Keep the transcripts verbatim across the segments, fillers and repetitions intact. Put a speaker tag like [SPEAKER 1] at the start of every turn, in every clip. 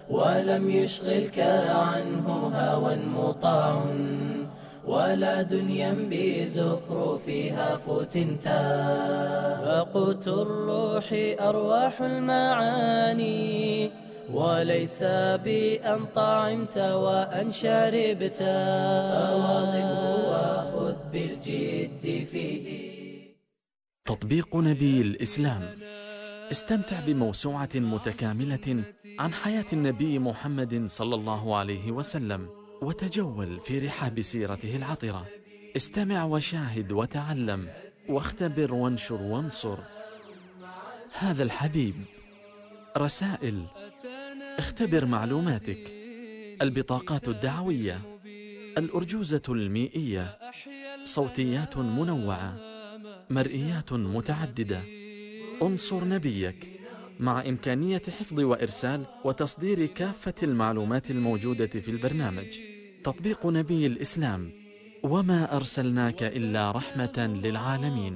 [SPEAKER 1] ولم يشغلك عنه هوى مطاع ولا دنيا بزخرفها فتنتا. فقوت الروح أرواح المعاني وليس بأن طعمت وأن شربت، فواظبه وخذ بالجد فيه.
[SPEAKER 2] تطبيق نبي الإسلام. استمتع بموسوعة متكاملة عن حياة النبي محمد صلى الله عليه وسلم، وتجول في رحاب سيرته العطرة. استمع وشاهد وتعلم، واختبر وانشر وانصر. هذا الحبيب. رسائل. اختبر معلوماتك. البطاقات الدعوية. الأرجوزة المائية. صوتيات منوعة. مرئيات متعددة. انصر نبيك، مع إمكانية حفظ وإرسال وتصدير كافة المعلومات الموجودة في البرنامج. تطبيق نبي الإسلام. وما أرسلناك إلا رحمة للعالمين.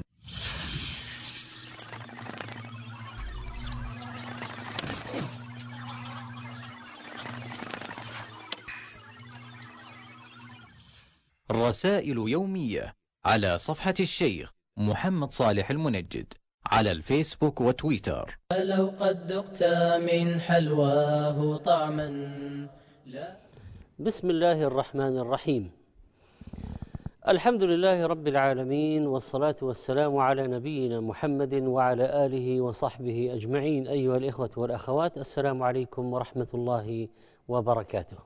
[SPEAKER 3] رسائل يومية على صفحة الشيخ محمد صالح المنجد على الفيسبوك وتويتر.
[SPEAKER 1] لو قد ذقت من حلواه طعما لا.
[SPEAKER 4] بسم الله الرحمن الرحيم. الحمد لله رب العالمين، والصلاة والسلام على نبينا محمد وعلى آله وصحبه أجمعين. أيها الإخوة والأخوات، السلام عليكم ورحمة الله وبركاته.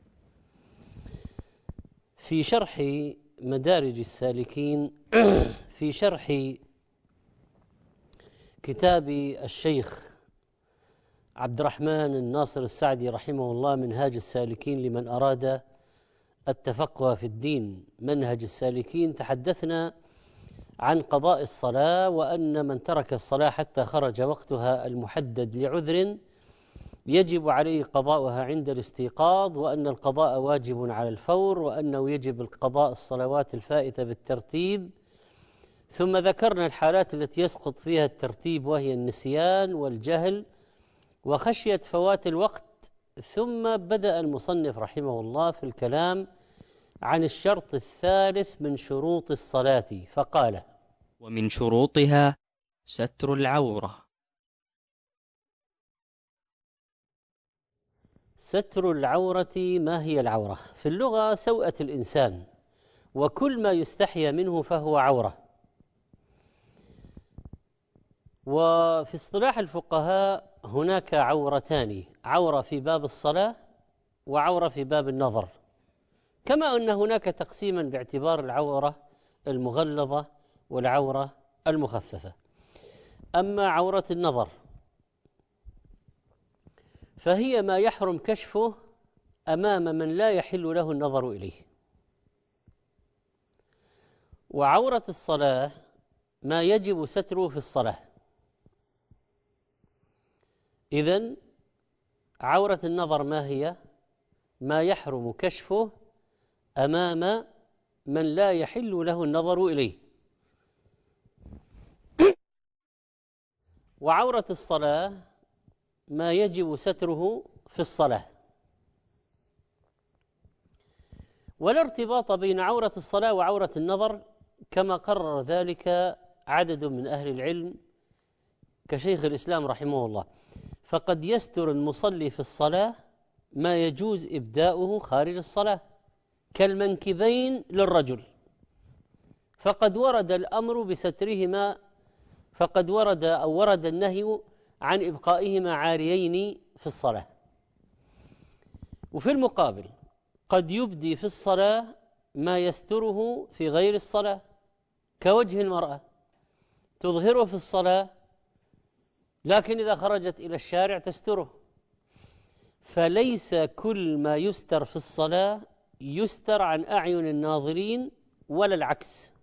[SPEAKER 4] في شرح مدارج السالكين في شرح كتاب الشيخ عبد الرحمن الناصر السعدي رحمه الله، منهاج السالكين لمن أراد التفقه في الدين. منهج السالكين تحدثنا عن قضاء الصلاة، وأن من ترك الصلاة حتى خرج وقتها المحدد لعذر يجب عليه قضاؤها عند الاستيقاظ، وأن القضاء واجب على الفور، وأنه يجب القضاء الصلوات الفائتة بالترتيب. ثم ذكرنا الحالات التي يسقط فيها الترتيب، وهي النسيان والجهل وخشية فوات الوقت. ثم بدأ المصنف رحمه الله في الكلام عن الشرط الثالث من شروط الصلاة، فقال:
[SPEAKER 5] ومن شروطها ستر العورة.
[SPEAKER 4] ستر العورة. ما هي العورة؟ في اللغة سوءة الإنسان، وكل ما يستحيا منه فهو عورة. وفي اصطلاح الفقهاء هناك عورتان: عورة في باب الصلاة، وعورة في باب النظر، كما أن هناك تقسيما باعتبار العورة المغلظة والعورة المخففة. أما عورة النظر فهي ما يحرم كشفه أمام من لا يحل له النظر إليه. وعورة الصلاة ما يجب ستره في الصلاة. إذن عورة النظر ما هي؟ ما يحرم كشفه أمام من لا يحل له النظر إليه. وعورة الصلاة ما يجب ستره في الصلاة. ولا ارتباط بين عورة الصلاة وعورة النظر، كما قرر ذلك عدد من أهل العلم كشيخ الإسلام رحمه الله. فقد يستر المصلي في الصلاة ما يجوز إبداؤه خارج الصلاة، كالمنكبين للرجل، فقد ورد الأمر بسترهما، فقد ورد أو ورد النهي عن إبقائهما عاريين في الصلاة. وفي المقابل قد يبدي في الصلاة ما يستره في غير الصلاة، كوجه المرأة، تظهره في الصلاة لكن إذا خرجت إلى الشارع تستره. فليس كل ما يستر في الصلاة يستر عن أعين الناظرين، ولا العكس.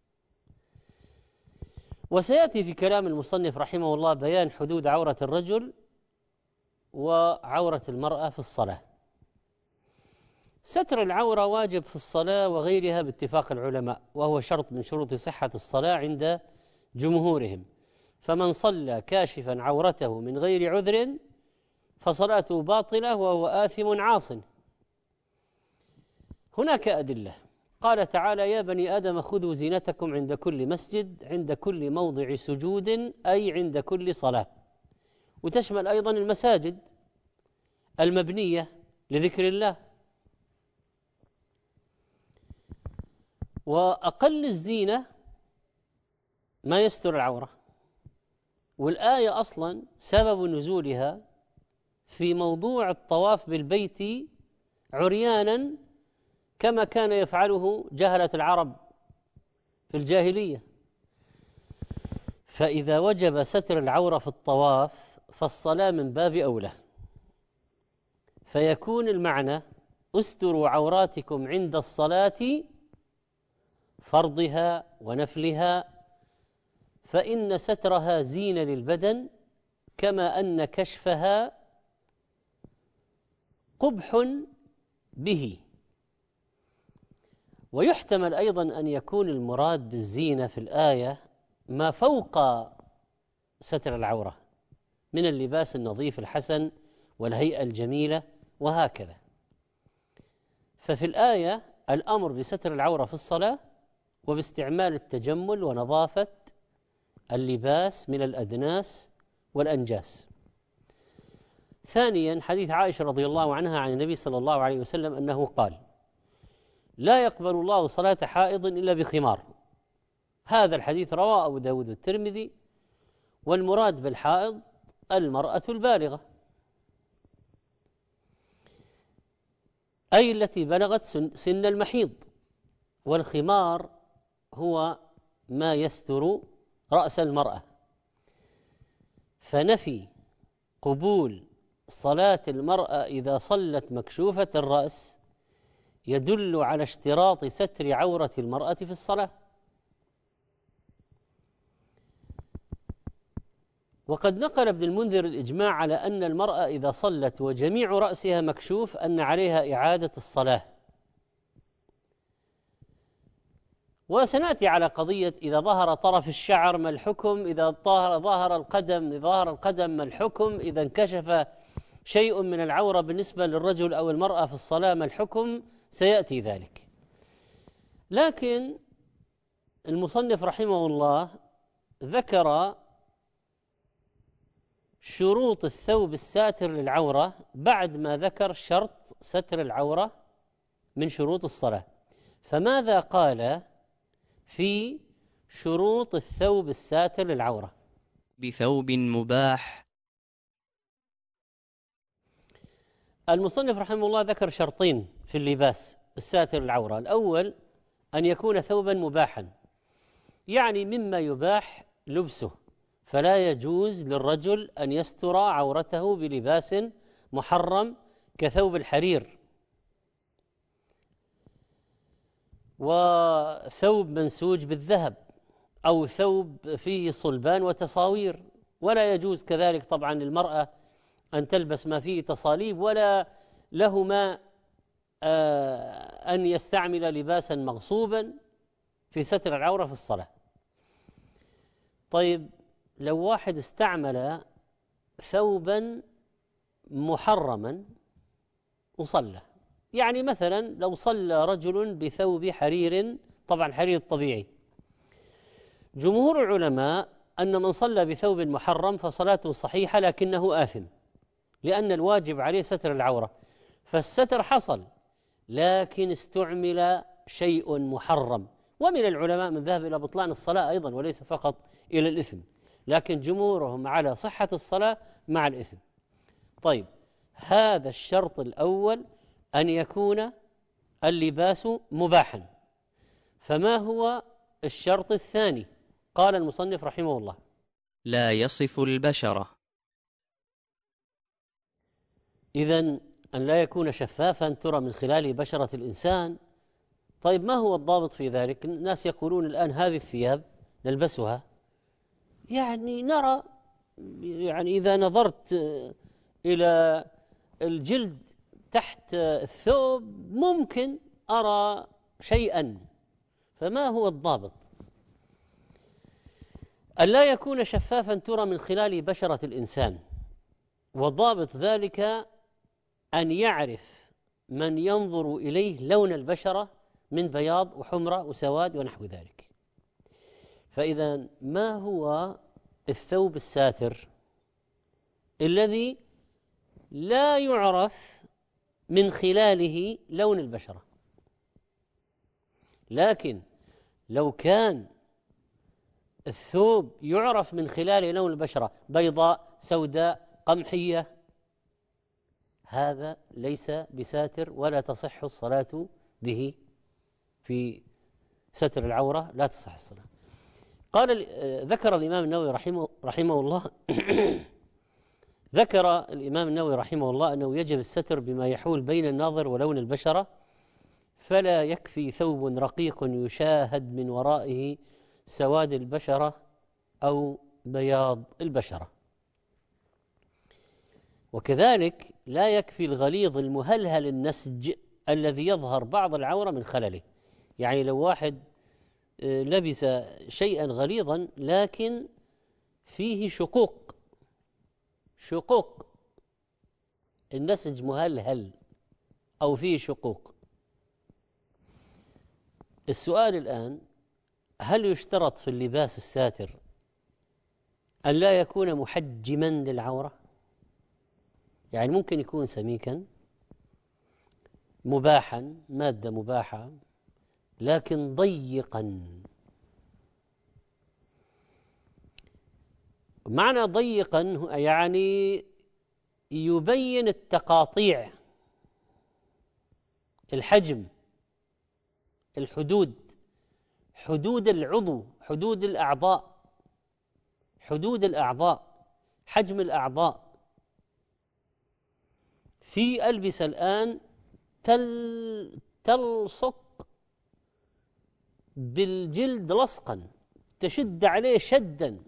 [SPEAKER 4] وسيأتي في كلام المصنف رحمه الله بيان حدود عورة الرجل وعورة المرأة في الصلاة. ستر العورة واجب في الصلاة وغيرها باتفاق العلماء، وهو شرط من شروط صحة الصلاة عند جمهورهم. فمن صلى كاشفا عورته من غير عذر فصلاته باطلة وهو آثم عاصٍ. هناك أدلة، قال تعالى: يا بني آدم خذوا زينتكم عند كل مسجد، عند كل موضع سجود، أي عند كل صلاة، وتشمل أيضا المساجد المبنية لذكر الله. وأقل الزينة ما يستر العورة، والآية أصلا سبب نزولها في موضوع الطواف بالبيت عريانا كما كان يفعله جهلة العرب في الجاهلية. فإذا وجب ستر العورة في الطواف فالصلاة من باب أولى، فيكون المعنى: استروا عوراتكم عند الصلاة فرضها ونفلها، فإن سترها زينة للبدن، كما أن كشفها قبح به. ويحتمل أيضا أن يكون المراد بالزينة في الآية ما فوق ستر العورة من اللباس النظيف الحسن والهيئة الجميلة وهكذا. ففي الآية الأمر بستر العورة في الصلاة وباستعمال التجمل ونظافة اللباس من الأدناس والأنجاس. ثانيا، حديث عائشة رضي الله عنها عن النبي صلى الله عليه وسلم أنه قال: لا يقبل الله صلاة حائض إلا بخمار. هذا الحديث رواه أبو داود والترمذي، والمراد بالحائض المرأة البالغة، أي التي بلغت سن المحيض. والخمار هو ما يستر رأس المرأة. فنفي قبول صلاة المرأة إذا صلت مكشوفة الرأس يدل على اشتراط ستر عورة المرأة في الصلاة. وقد نقل ابن المنذر الإجماع على أن المرأة إذا صلت وجميع رأسها مكشوف أن عليها إعادة الصلاة. وسنأتي على قضية إذا ظهر طرف الشعر ما الحكم، إذا ظهر القدم إذا ظهر القدم ما الحكم، إذا انكشف شيء من العورة بالنسبة للرجل أو المرأة في الصلاة ما الحكم، سيأتي ذلك. لكن المصنف رحمه الله ذكر شروط الثوب الساتر للعورة بعد ما ذكر شرط ستر العورة من شروط الصلاة. فماذا قال في شروط الثوب الساتر للعورة؟
[SPEAKER 5] بثوب مباح.
[SPEAKER 4] المصنف رحمه الله ذكر شرطين في اللباس الساتر للعورة. الأول أن يكون ثوبا مباحا، يعني مما يباح لبسه، فلا يجوز للرجل أن يستر عورته بلباس محرم كثوب الحرير وثوب منسوج بالذهب أو ثوب فيه صلبان وتصاوير. ولا يجوز كذلك طبعا للمرأة أن تلبس ما فيه تصاليب، ولا لهما أن يستعمل لباسا مغصوبا في ستر العورة في الصلاة. طيب، لو واحد استعمل ثوبا محرما وصلى، يعني مثلا لو صلى رجل بثوب حرير، طبعا حرير طبيعي، جمهور العلماء أن من صلى بثوب محرم فصلاته صحيحة لكنه آثم، لأن الواجب عليه ستر العورة. فالستر حصل لكن استعمل شيء محرم. ومن العلماء من ذهب إلى بطلان الصلاة أيضا وليس فقط إلى الإثم، لكن جمهورهم على صحة الصلاة مع الإثم. طيب، هذا الشرط الأول أن يكون اللباس مباحا. فما هو الشرط الثاني؟ قال المصنف رحمه الله:
[SPEAKER 5] لا يصف البشرة.
[SPEAKER 4] إذن أن لا يكون شفافا ترى من خلال بشرة الإنسان. طيب، ما هو الضابط في ذلك؟ الناس يقولون الآن هذه الثياب نلبسها، يعني نرى، يعني إذا نظرت إلى الجلد تحت الثوب ممكن أرى شيئا. فما هو الضابط؟ أن لا يكون شفافا ترى من خلال بشرة الإنسان، وضابط ذلك أن يعرف من ينظر إليه لون البشرة من بياض وحمرة وسواد ونحو ذلك. فإذا ما هو الثوب الساتر الذي لا يعرف من خلاله لون البشرة؟ لكن لو كان الثوب يعرف من خلاله لون البشرة بيضاء سوداء قمحية، هذا ليس بساتر ولا تصح الصلاة به في ستر العورة، لا تصح الصلاة. قال ذكر الإمام النووي رحمه, رحمه الله ذكر الإمام النووي رحمه الله أنه يجب الستر بما يحول بين الناظر ولون البشرة، فلا يكفي ثوب رقيق يشاهد من ورائه سواد البشرة أو بياض البشرة. وكذلك لا يكفي الغليظ المهلهل النسج الذي يظهر بعض العورة من خلله. يعني لو واحد لبس شيئا غليظا لكن فيه شقوق شقوق النسج مهلهل أو فيه شقوق، السؤال الآن: هل يشترط في اللباس الساتر أن لا يكون محجما للعورة؟ يعني ممكن يكون سميكا مباحا، مادة مباحة، لكن ضيقا. معنى ضيقا يعني يبين التقاطيع، الحجم، الحدود، حدود العضو، حدود الأعضاء، حدود الأعضاء، حجم الأعضاء. في ألبسة الآن تل تلصق بالجلد لصقا، تشد عليه شدا،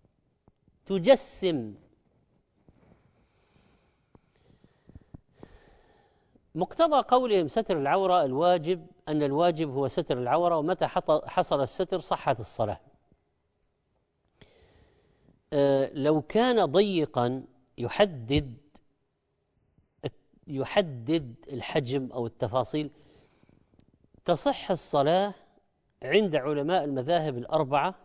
[SPEAKER 4] تجسم. مقتضى قولهم ستر العورة الواجب أن الواجب هو ستر العورة، ومتى حصل الستر صحت الصلاة. أه لو كان ضيقا يحدد يحدد الحجم أو التفاصيل تصح الصلاة عند علماء المذاهب الأربعة.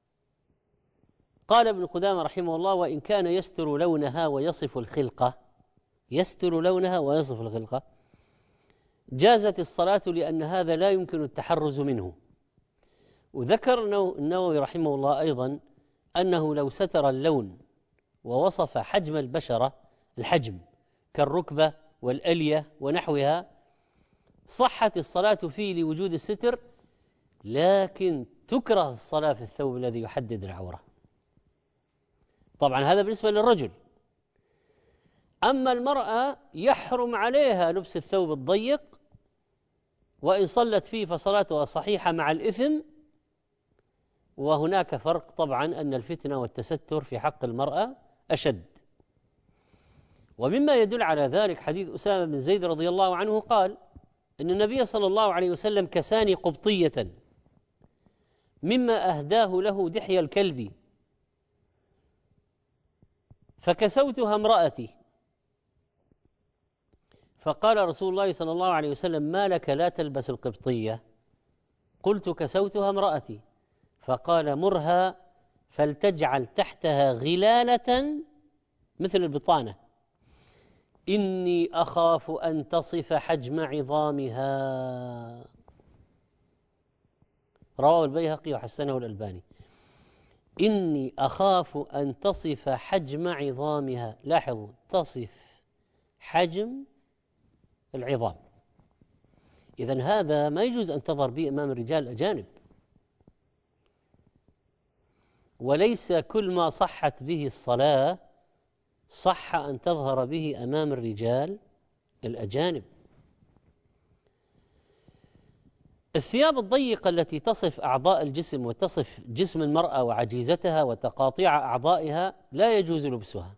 [SPEAKER 4] قال ابن قدامة رحمه الله: وإن كان يستر لونها ويصف الخلقة، يستر لونها ويصف الخلقة، جازت الصلاة لأن هذا لا يمكن التحرز منه. وذكر النووي رحمه الله أيضا أنه لو ستر اللون ووصف حجم البشرة، الحجم كالركبة والألية ونحوها، صحت الصلاة فيه لوجود الستر، لكن تكره الصلاة في الثوب الذي يحدد العورة. طبعا هذا بالنسبة للرجل. أما المرأة يحرم عليها لبس الثوب الضيق، وإن صلت فيه فصلاتها صحيحة مع الإثم. وهناك فرق طبعا أن الفتنة والتستر في حق المرأة أشد. ومما يدل على ذلك حديث أسامة بن زيد رضي الله عنه قال إن النبي صلى الله عليه وسلم كساني قبطية مما أهداه له دحية الكلب، فكسوتها امرأتي، فقال رسول الله صلى الله عليه وسلم: ما لك لا تلبس القبطية؟ قلت: كسوتها امرأتي. فقال: مرها فلتجعل تحتها غلالة مثل البطانة، إني أخاف أن تصف حجم عظامها. رواه البيهقي وحسنه الألباني. إني أخاف أن تصف حجم عظامها. لاحظوا، تصف حجم العظام. إذن هذا ما يجوز أن تظهر به أمام الرجال الأجانب، وليس كل ما صحت به الصلاة صح أن تظهر به أمام الرجال الأجانب. الثياب الضيقة التي تصف أعضاء الجسم وتصف جسم المرأة وعجيزتها وتقاطيع أعضائها لا يجوز لبسها.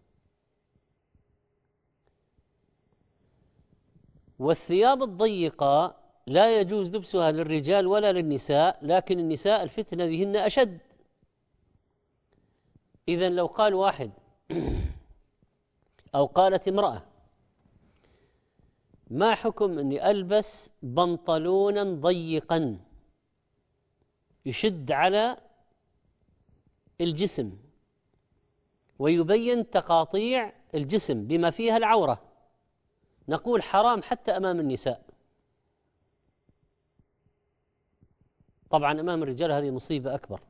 [SPEAKER 4] والثياب الضيقة لا يجوز لبسها للرجال ولا للنساء، لكن النساء الفتنة بهن أشد. إذن لو قال واحد: أو قالت امرأة: ما حكم أني ألبس بنطلونا ضيقا يشد على الجسم ويبين تقاطيع الجسم بما فيها العورة؟ نقول حرام حتى أمام النساء. طبعا أمام الرجال هذه مصيبة أكبر.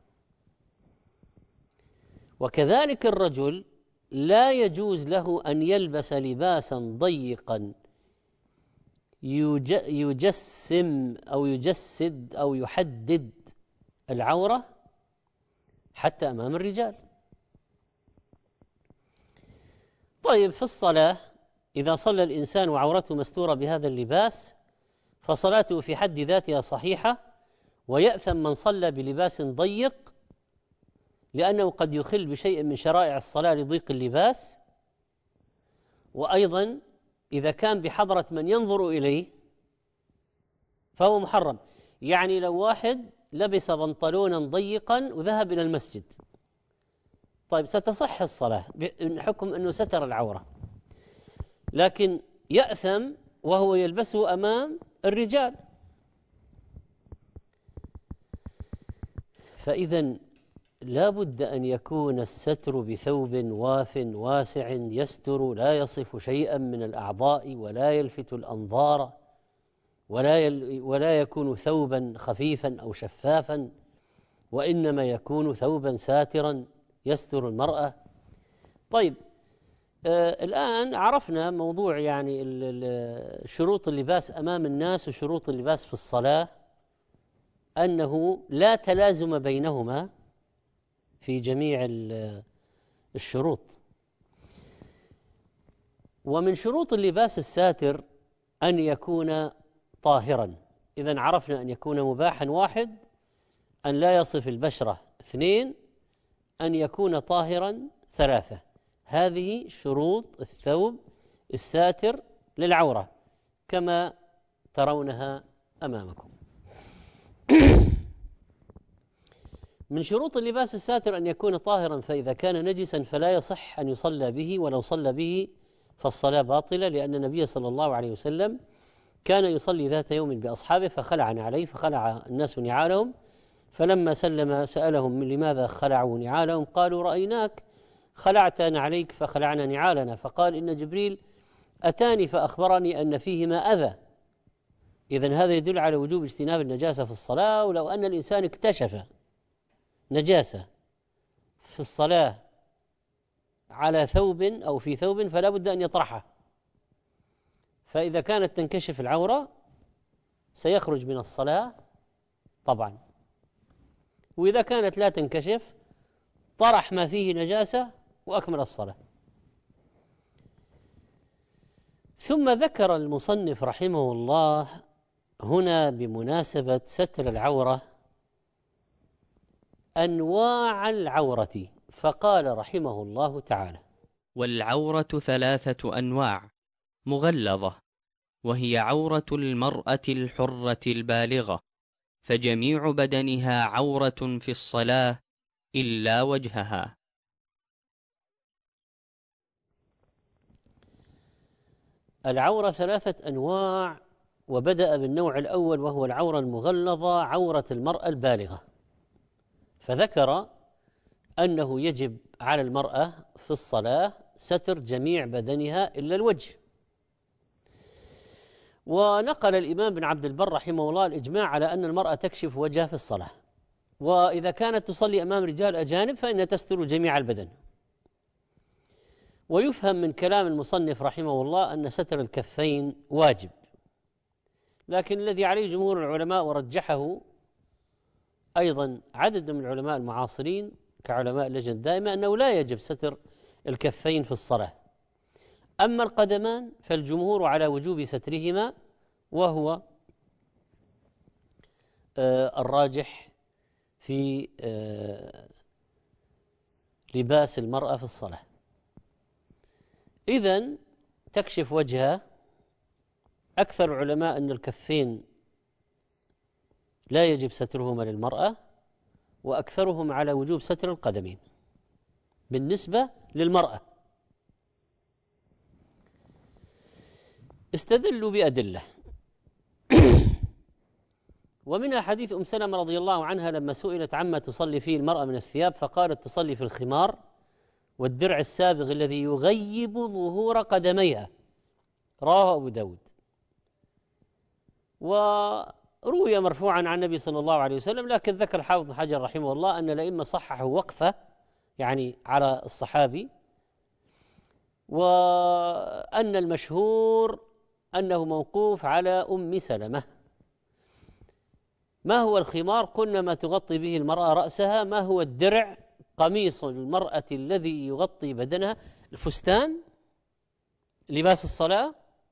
[SPEAKER 4] وكذلك الرجل لا يجوز له أن يلبس لباسا ضيقا يجسم أو يجسد أو يحدد العورة حتى أمام الرجال. طيب، في الصلاة إذا صلى الإنسان وعورته مستورة بهذا اللباس فصلاته في حد ذاتها صحيحة، ويأثم من صلى بلباس ضيق لأنه قد يخل بشيء من شرائع الصلاة لضيق اللباس. وأيضا إذا كان بحضرة من ينظر إليه فهو محرم. يعني لو واحد لبس بنطلونا ضيقا وذهب إلى المسجد، طيب ستصح الصلاة بحكم أنه ستر العورة، لكن يأثم وهو يلبسه أمام الرجال. فإذا لا بد أن يكون الستر بثوب واف واسع يستر لا يصف شيئا من الأعضاء ولا يلفت الأنظار، ولا, يل ولا يكون ثوبا خفيفا أو شفافا، وإنما يكون ثوبا ساترا يستر المرأة. طيب، آه الآن عرفنا موضوع يعني شروط اللباس أمام الناس وشروط اللباس في الصلاة، أنه لا تلازم بينهما في جميع الشروط. ومن شروط اللباس الساتر أن يكون طاهرا. إذن عرفنا أن يكون مباحا واحد، أن لا يصف البشرة اثنين، أن يكون طاهرا ثلاثة. هذه شروط الثوب الساتر للعورة كما ترونها أمامكم. من شروط اللباس الساتر أن يكون طاهرا، فإذا كان نجسا فلا يصح أن يصلى به، ولو صلى به فالصلاة باطلة، لأن النبي صلى الله عليه وسلم كان يصلي ذات يوم بأصحابه فخلع عليه، فخلع الناس نعالهم، فلما سلم سألهم لماذا خلعوا نعالهم؟ قالوا: رأيناك خلعت عليك فخلعنا نعالنا. فقال: إن جبريل أتاني فأخبرني أن فيهما أذى. إذن هذا يدل على وجوب اجتناب النجاسة في الصلاة. ولو أن الإنسان اكتشف نجاسة في الصلاة على ثوب أو في ثوب فلا بد أن يطرحها، فإذا كانت تنكشف العورة سيخرج من الصلاة طبعا، وإذا كانت لا تنكشف طرح ما فيه نجاسة وأكمل الصلاة. ثم ذكر المصنف رحمه الله هنا بمناسبة ستر العورة أنواع العورة، فقال رحمه الله تعالى:
[SPEAKER 5] والعورة ثلاثة أنواع مغلظة، وهي عورة المرأة الحرة البالغة، فجميع بدنها عورة في الصلاة إلا وجهها.
[SPEAKER 4] العورة ثلاثة أنواع، وبدأ بالنوع الأول وهو العورة المغلظة، عورة المرأة البالغة، فذكر أنه يجب على المرأة في الصلاة ستر جميع بدنها إلا الوجه. ونقل الإمام بن عبد البر رحمه الله الإجماع على أن المرأة تكشف وجهها في الصلاة، وإذا كانت تصلي أمام رجال أجانب فإنها تستر جميع البدن. ويفهم من كلام المصنف رحمه الله أن ستر الكفين واجب، لكن الذي عليه جمهور العلماء ورجحه أيضا عدد من العلماء المعاصرين كعلماء اللجنة الدائمة أنه لا يجب ستر الكفين في الصلاة. أما القدمان فالجمهور على وجوب سترهما، وهو آه الراجح في آه لباس المرأة في الصلاة. إذن تكشف وجهها. أكثر العلماء أن الكفين لا يجب سترهما للمرأة، وأكثرهم على وجوب ستر القدمين بالنسبة للمرأة. استدلوا بأدلة ومنها حديث أم سلمة رضي الله عنها لما سئلت عما تصلي فيه المرأة من الثياب فقالت تصلي في الخمار والدرع السابغ الذي يغيب ظهور قدميها، رواه أبو داود. وروي مرفوعا عن النبي صلى الله عليه وسلم، لكن ذكر الحافظ بن حجر رحمه الله أن الأئمة صححوا وقفة يعني على الصحابي، وأن المشهور أنه موقوف على أم سلمة. ما هو الخمار؟ قلنا ما تغطي به المرأة رأسها. ما هو الدرع؟ قميص المرأة الذي يغطي بدنها. الفستان لباس الصلاة،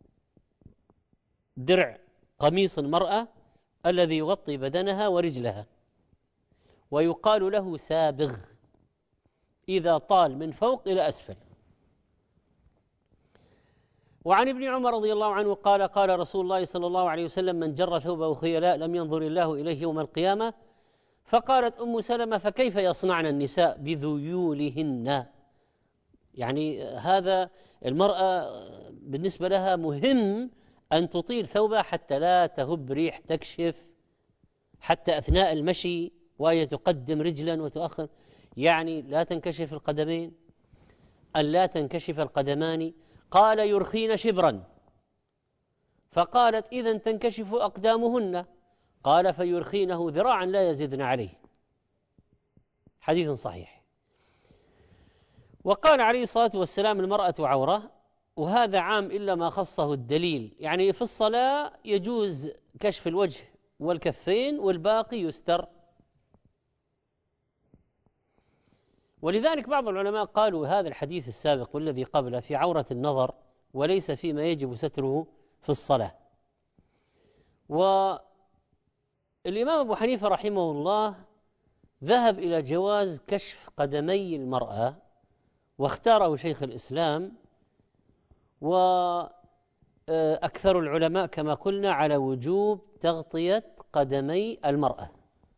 [SPEAKER 4] درع قميص المرأة الذي يغطي بدنها ورجلها، ويقال له سابغ إذا طال من فوق إلى أسفل. وعن ابن عمر رضي الله عنه قال قال رسول الله صلى الله عليه وسلم من جر ثوبه خيلاء لم ينظر الله إليه يوم القيامة. فقالت أم سلمة فكيف يصنعن النساء بذيولهن؟ يعني هذا المرأة بالنسبة لها مهم أن تطيل ثوبها حتى لا تهب ريح، تكشف حتى أثناء المشي وهي تقدم رجلا وتؤخر، يعني لا تنكشف القدمين، أن لا تنكشف القدمان. قال يرخين شبرا، فقالت إذن تنكشف أقدامهن، قال فيرخينه ذراعا لا يزدن عليه. حديث صحيح. وقال عليه الصلاة والسلام المرأة عورة، وهذا عام إلا ما خصه الدليل، يعني في الصلاة يجوز كشف الوجه والكفين والباقي يستر. ولذلك بعض العلماء قالوا هذا الحديث السابق والذي قبله في عورة النظر وليس فيما يجب ستره في الصلاة. والإمام أبو حنيفة رحمه الله ذهب إلى جواز كشف قدمي المرأة، واختاره شيخ الإسلام، وأكثر العلماء كما قلنا على وجوب تغطية قدمي المرأة.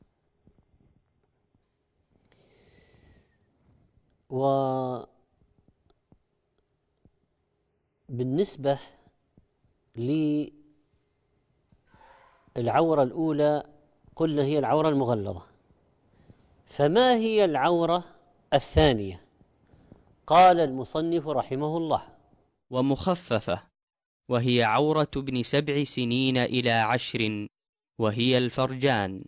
[SPEAKER 4] وبالنسبة للعورة الأولى قلنا هي العورة المغلظة، فما هي العورة الثانية؟ قال المصنف رحمه الله
[SPEAKER 5] ومخففة، وهي عورة ابن سبع سنين إلى عشر، وهي الفرجان.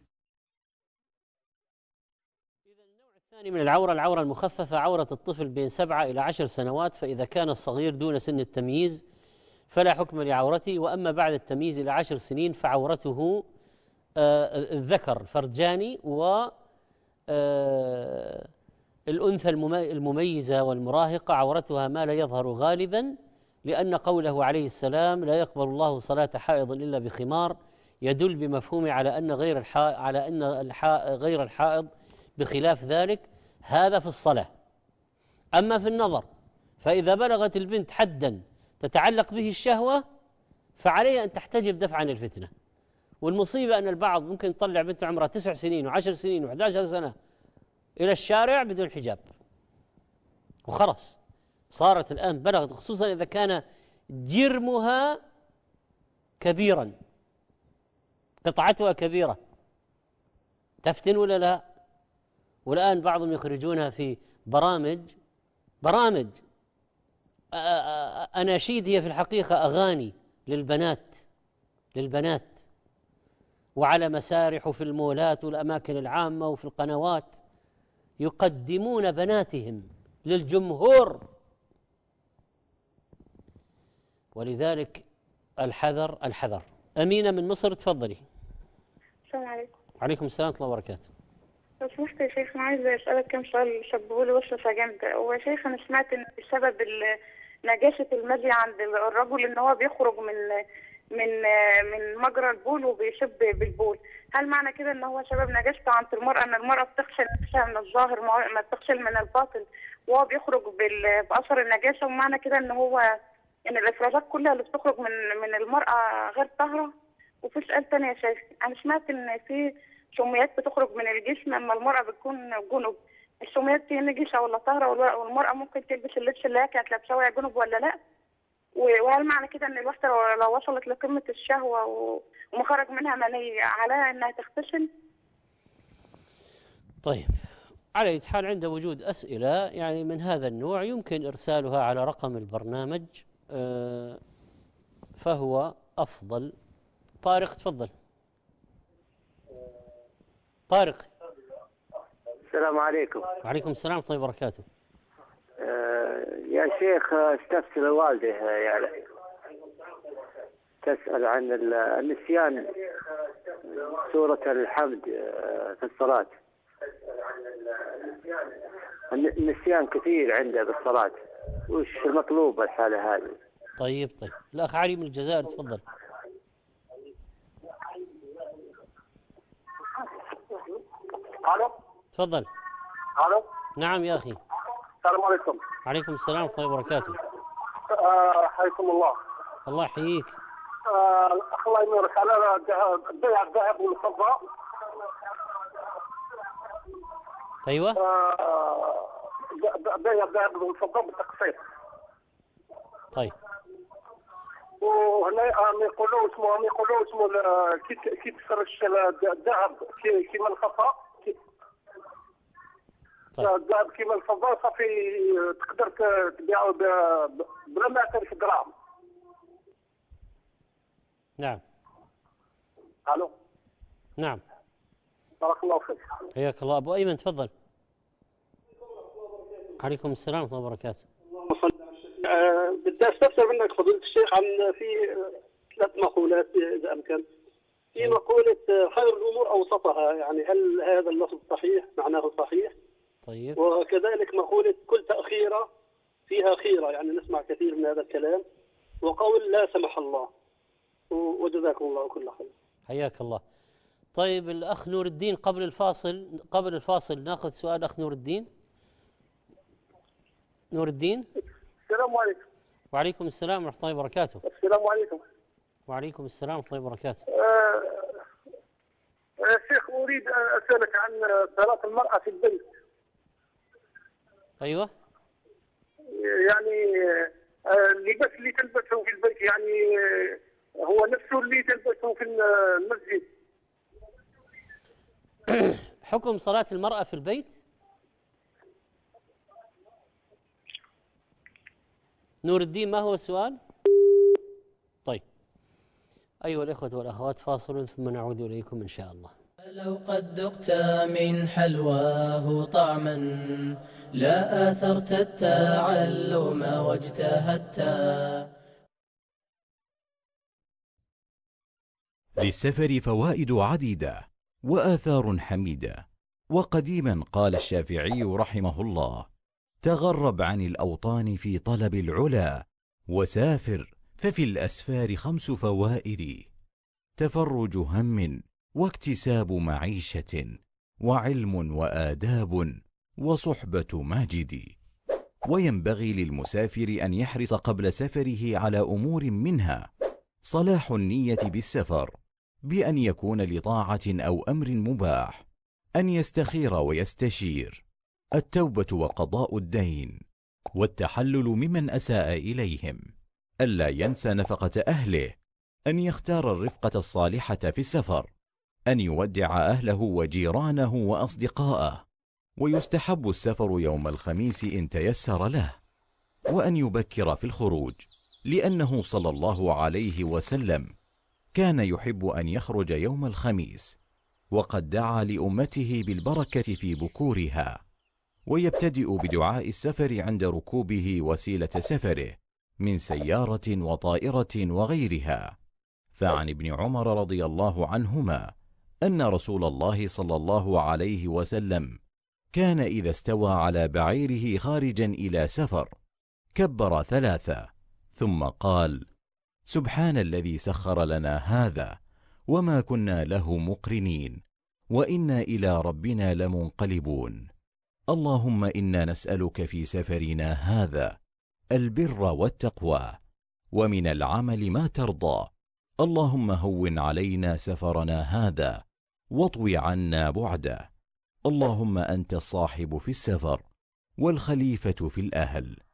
[SPEAKER 4] من العورة العورة المخففة عورة الطفل بين سبعة إلى عشر سنوات، فإذا كان الصغير دون سن التمييز فلا حكم لعورته، وأما بعد التمييز إلى عشر سنين فعورته آه الذكر فرجاني، و آه الأنثى المميزة والمراهقة عورتها ما لا يظهر غالبا، لأن قوله عليه السلام لا يقبل الله صلاة حائض إلا بخمار يدل بمفهومه على أن غير الحائض على أن الحائض غير الحائض بخلاف ذلك. هذا في الصلاة. أما في النظر فإذا بلغت البنت حدا تتعلق به الشهوة فعليها أن تحتجب دفعا الفتنة. والمصيبة أن البعض ممكن يطلع بنت عمرها تسع سنين وعشر سنين وأحد عشر سنة إلى الشارع بدون حجاب، وخلص صارت الآن بلغت، خصوصا إذا كان جرمها كبيرا، قطعتها كبيرة، تفتن ولا لا؟ والآن بعضهم يخرجونها في برامج برامج أناشيد هي في الحقيقة أغاني للبنات للبنات وعلى مسارح وفي المولات والأماكن العامة وفي القنوات يقدمون بناتهم للجمهور. ولذلك الحذر الحذر. أمينة من مصر تفضلي.
[SPEAKER 6] السلام عليكم.
[SPEAKER 4] وعليكم السلام ورحمة الله وبركاته.
[SPEAKER 6] لو سمحت يا شيخ أنا عايزة أسألك كم سؤال شبهوا لي وصفة جامدة. هو يا شيخ أنا سمعت إن بسبب نجاسة المذي عند الرجل إن هو بيخرج من من من مجرى البول وبيشب بالبول، هل معنى كده إن هو سبب نجاسته عند المرأة إن المرأة بتغسل نفسها من الظاهر ما بتغسل من الباطن وهو بيخرج بأثر النجاسة، ومعنى كده إن هو إن الإفرازات كلها اللي بتخرج من من المرأة غير طاهرة؟ وفي سؤال تاني يا شيخ، أنا سمعت إن في سميات بتخرج من الجسم لما المرأة بتكون جنب، السميات دي نجسة ولا طاهرة؟ والمرأة ممكن تلبس اللبس اللي هي كانت لابساه وهي جنب ولا لا؟ وهل معنى كده ان الواحده لو وصلت لقمه الشهوه وما خرج منها مني عليها انها تغتسل؟
[SPEAKER 4] طيب، على أي حال عند وجود أسئلة يعني من هذا النوع يمكن إرسالها على رقم البرنامج فهو أفضل. طارق تفضل. طارق.
[SPEAKER 7] السلام عليكم.
[SPEAKER 4] وعليكم السلام ورحمة الله وبركاته.
[SPEAKER 7] آه يا شيخ، استفسر الوالدة يعني تسأل عن النسيان سورة الحمد في الصلاة. النسيان كثير عنده بالصلاة، وش المطلوب الحالة هذه؟
[SPEAKER 4] طيب طيب الأخ علي من الجزائر تفضل.
[SPEAKER 8] الو
[SPEAKER 4] تفضل.
[SPEAKER 8] الو
[SPEAKER 4] نعم يا أخي.
[SPEAKER 8] السلام عليكم.
[SPEAKER 4] وعليكم السلام ورحمة الله وبركاته.
[SPEAKER 8] آه حياكم الله.
[SPEAKER 4] الله يحييك.
[SPEAKER 8] آه الاخ الله ينورك، على بيع الذهب والفضة.
[SPEAKER 4] ايوه.
[SPEAKER 8] آه بيع الذهب والفضة بالتقسيط.
[SPEAKER 4] طيب.
[SPEAKER 8] وهنا يقولوا اسمه يقولوا اسمه كي كي تفرش الذهب كي كيما الفضة.
[SPEAKER 4] طيب.
[SPEAKER 8] الذهب كيما الفضة صافي تقدر تبيعه بلا ما تعرف جرام.
[SPEAKER 4] نعم.
[SPEAKER 8] الو.
[SPEAKER 4] نعم.
[SPEAKER 8] بارك الله فيك.
[SPEAKER 4] حياك الله. ابو ايمن تفضل. عليكم السلام ورحمه الله وبركاته.
[SPEAKER 8] أه بدي استفسر منك فضيلة الشيخ عن في ثلاث مقولات اذا امكن. في مقولة خير الامور اوسطها، يعني هل هذا اللفظ صحيح؟ معناه صحيح؟
[SPEAKER 4] طيب.
[SPEAKER 8] وكذلك مقولة كل تأخيرة فيها خيرة، يعني نسمع كثير من هذا الكلام. وقول لا سمح الله. وجزاكم الله كل خير.
[SPEAKER 4] حياك الله. طيب الأخ نور الدين، قبل الفاصل قبل الفاصل ناخذ سؤال أخ نور الدين. نور الدين.
[SPEAKER 8] السلام عليكم.
[SPEAKER 4] وعليكم السلام ورحمة الله وبركاته.
[SPEAKER 8] السلام عليكم.
[SPEAKER 4] وعليكم السلام ورحمة الله وبركاته.
[SPEAKER 8] آه يا شيخ، أريد أن أسألك عن صلاة المرأة في البيت.
[SPEAKER 4] أيوة.
[SPEAKER 8] يعني اللباس اللي تلبسه في البيت يعني هو نفسه اللي تلبسه في المسجد.
[SPEAKER 4] حكم صلاة المرأة في البيت؟ نور الدين، ما هو السؤال؟ طيب. أيها الإخوة والأخوات، فاصل ثم نعود إليكم إن شاء الله.
[SPEAKER 1] لو قد ذقت من حلواه طعما لا آثرت التعلم واجتهدت.
[SPEAKER 9] للسفر فوائد عديدة وآثار حميدة. وقديما قال الشافعي رحمه الله: تغرب عن الأوطان في طلب العلا، وسافر ففي الأسفار خمس فوائد: تفرج هم، واكتساب معيشة، وعلم وآداب، وصحبة ماجد. وينبغي للمسافر أن يحرص قبل سفره على أمور منها صلاح النية بالسفر، بأن يكون لطاعة أو أمر مباح، أن يستخير ويستشير، التوبة وقضاء الدين، والتحلل ممن أساء إليهم، ألا ينسى نفقة أهله، أن يختار الرفقة الصالحة في السفر، أن يودع أهله وجيرانه وأصدقاءه. ويستحب السفر يوم الخميس إن تيسر له، وأن يبكر في الخروج، لأنه صلى الله عليه وسلم كان يحب أن يخرج يوم الخميس، وقد دعا لأمته بالبركة في بكورها. ويبتدئ بدعاء السفر عند ركوبه وسيلة سفره من سيارة وطائرة وغيرها. فعن ابن عمر رضي الله عنهما أن رسول الله صلى الله عليه وسلم كان إذا استوى على بعيره خارجا إلى سفر كبر ثلاثة، ثم قال: سبحان الذي سخر لنا هذا وما كنا له مقرنين وإنا إلى ربنا لمنقلبون. اللهم إنا نسألك في سفرنا هذا البر والتقوى، ومن العمل ما ترضى. اللهم هون علينا سفرنا هذا واطوي عنا بعده. اللهم أنت الصاحب في السفر والخليفة في الأهل.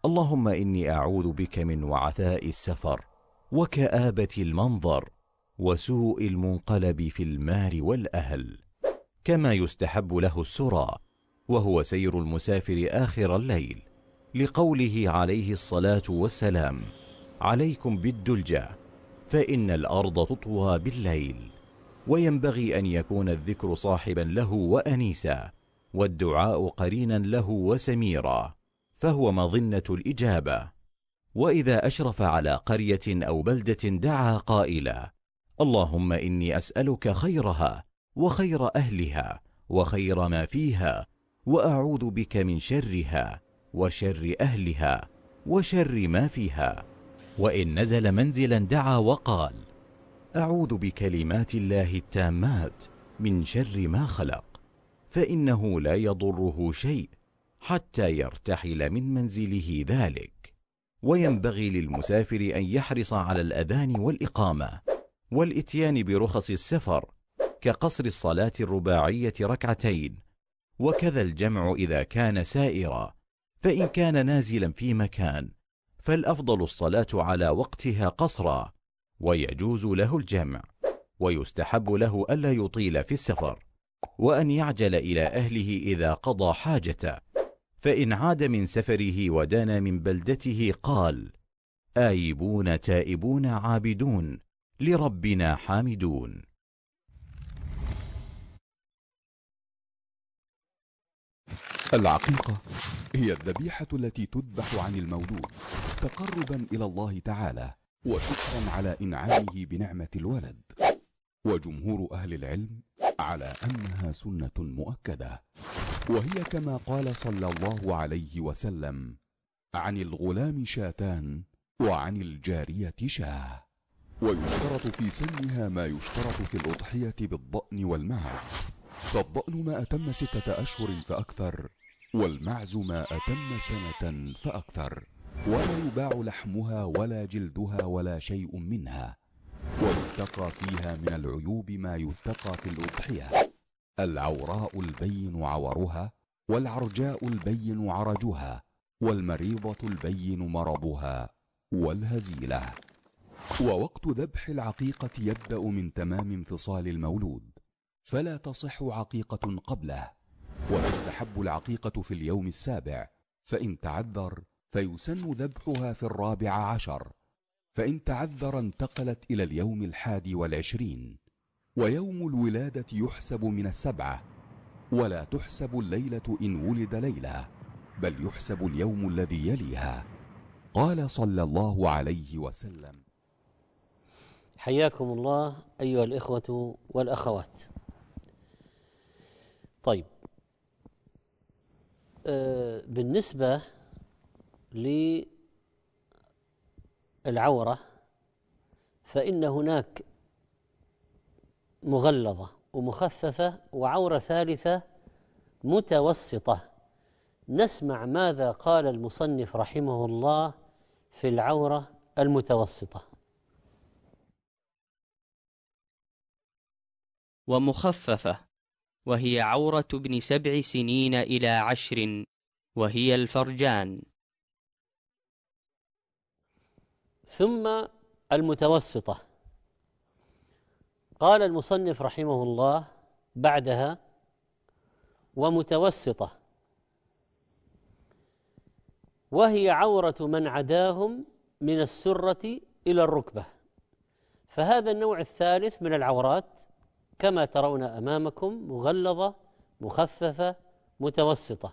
[SPEAKER 9] اللهم إني أعوذ بك من وعثاء السفر وكآبة المنظر وسوء المنقلب في المال والأهل. كما يستحب له السرى، وهو سير المسافر آخر الليل، لقوله عليه الصلاة والسلام: عليكم بالدلجة فإن الأرض تطوى بالليل. وينبغي أن يكون الذكر صاحبا له وأنيسا، والدعاء قرينا له وسميرا، فهو مظنة الإجابة. وإذا أشرف على قرية أو بلدة دعا قائلا: اللهم إني أسألك خيرها وخير أهلها وخير ما فيها، وأعوذ بك من شرها وشر أهلها وشر ما فيها. وإن نزل منزلا دعا وقال: أعوذ بكلمات الله التامات من شر ما خلق، فإنه لا يضره شيء حتى يرتحل من منزله ذلك. وينبغي للمسافر أن يحرص على الأذان والإقامة والإتيان برخص السفر، كقصر الصلاة الرباعية ركعتين، وكذا الجمع إذا كان سائرا. فإن كان نازلا في مكان فالأفضل الصلاة على وقتها قصرا، ويجوز له الجمع. ويستحب له ألا يطيل في السفر، وأن يعجل إلى أهله إذا قضى حاجته. فإن عاد من سفره ودنا من بلدته قال: آيبون تائبون عابدون لربنا حامدون.
[SPEAKER 10] العقيقة هي الذبيحة التي تذبح عن المولود تقربا إلى الله تعالى وشكرا على إنعامه بنعمة الولد. وجمهور أهل العلم على أنها سنة مؤكدة، وهي كما قال صلى الله عليه وسلم: عن الغلام شاتان وعن الجارية شاه. ويشترط في سنها ما يشترط في الأضحية بالضأن والمعز، فالضأن ما أتم ستة أشهر فأكثر، والمعز ما أتم سنة فأكثر، ولا يباع لحمها ولا جلدها ولا شيء منها. ويتقى فيها من العيوب ما يتقى في الأضحية: العوراء البين عورها، والعرجاء البين عرجها، والمريضة البين مرضها، والهزيلة. ووقت ذبح العقيقة يبدأ من تمام انفصال المولود، فلا تصح عقيقة قبله. وتستحب العقيقة في اليوم السابع، فإن تعذر فيسن ذبحها في الرابع عشر، فإن تعذر انتقلت إلى اليوم الحادي والعشرين. ويوم الولادة يحسب من السبعة، ولا تحسب الليلة إن ولد ليلة، بل يحسب اليوم الذي يليها. قال صلى الله عليه وسلم.
[SPEAKER 4] حياكم الله أيها الإخوة والأخوات. طيب، آه بالنسبة للعورة فإن هناك مغلظة ومخففة وعورة ثالثة متوسطة. نسمع ماذا قال المصنف رحمه الله في العورة المتوسطة.
[SPEAKER 5] ومخففة، وهي عورة ابن سبع سنين إلى عشر، وهي الفرجان.
[SPEAKER 4] ثم المتوسطة، قال المصنف رحمه الله بعدها: ومتوسطة، وهي عورة من عداهم من السرة إلى الركبة. فهذا النوع الثالث من العورات كما ترون أمامكم: مغلظة، مخففة، متوسطة.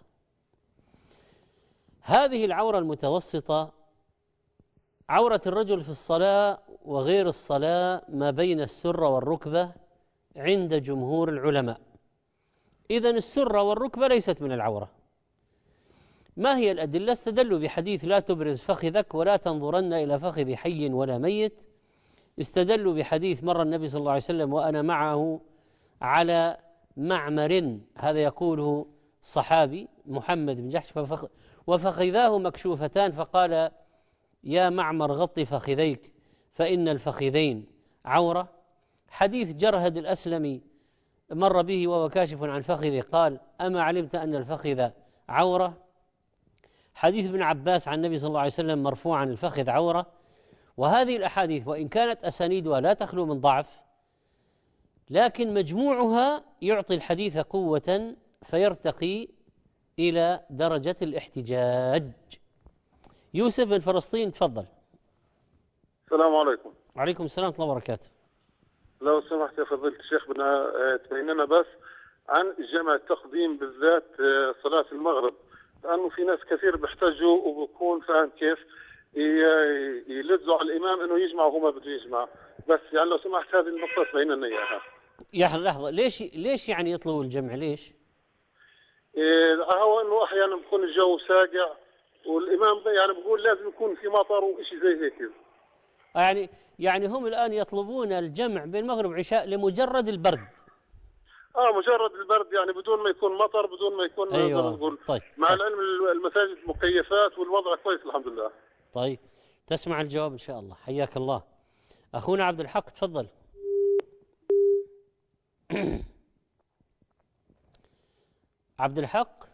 [SPEAKER 4] هذه العورة المتوسطة عورة الرجل في الصلاة وغير الصلاة ما بين السرة والركبة عند جمهور العلماء. إذن السرة والركبة ليست من العورة. ما هي الأدلة؟ استدلوا بحديث: لا تبرز فخذك ولا تنظرن إلى فخذ حي ولا ميت. استدلوا بحديث: مر النبي صلى الله عليه وسلم وأنا معه على معمر، هذا يقوله صحابي محمد بن جحش، وفخذاه مكشوفتان، فقال: يا معمر غط فخذيك فإن الفخذين عورة. حديث جرهد الأسلمي مر به وهو كاشف عن فخذه، قال: أما علمت أن الفخذ عورة؟ حديث ابن عباس عن النبي صلى الله عليه وسلم مرفوعا الفخذ عورة. وهذه الأحاديث وإن كانت أسانيدها لا تخلو من ضعف، لكن مجموعها يعطي الحديث قوة فيرتقي إلى درجة الاحتجاج. يوسف من فلسطين، تفضل.
[SPEAKER 11] السلام عليكم.
[SPEAKER 4] وعليكم السلام ورحمة الله وبركاته.
[SPEAKER 11] لو سمحت يا فضيلة الشيخ، بدنا تبين لنا بس عن جمع التقديم بالذات صلاة المغرب، لأنه في ناس كثير بيحتاجوا وبكون فاهم كيف يلزوا على الإمام إنه يجمع وهو ما بده يجمع. بس يعني لو سمحت هذه النقطة تبين لنا إياها.
[SPEAKER 4] يا لحظة، ليش ليش يعني يطلبوا الجمع؟ ليش؟
[SPEAKER 11] إيه هو إنه أحيانا بكون الجو ساقع والإمام يعني بقول لازم يكون في مطر وشيء زي هيك.
[SPEAKER 4] يعني يعني هم الآن يطلبون الجمع بين المغرب والعشاء لمجرد البرد.
[SPEAKER 11] اه مجرد البرد، يعني بدون ما يكون مطر، بدون ما يكون
[SPEAKER 4] أيوة.
[SPEAKER 11] نقول
[SPEAKER 4] طيب.
[SPEAKER 11] مع
[SPEAKER 4] طيب.
[SPEAKER 11] العلم المساجد مكيفات والوضع كويس الحمد لله.
[SPEAKER 4] طيب تسمع الجواب إن شاء الله. حياك الله. أخونا عبد الحق، تفضل. عبد الحق.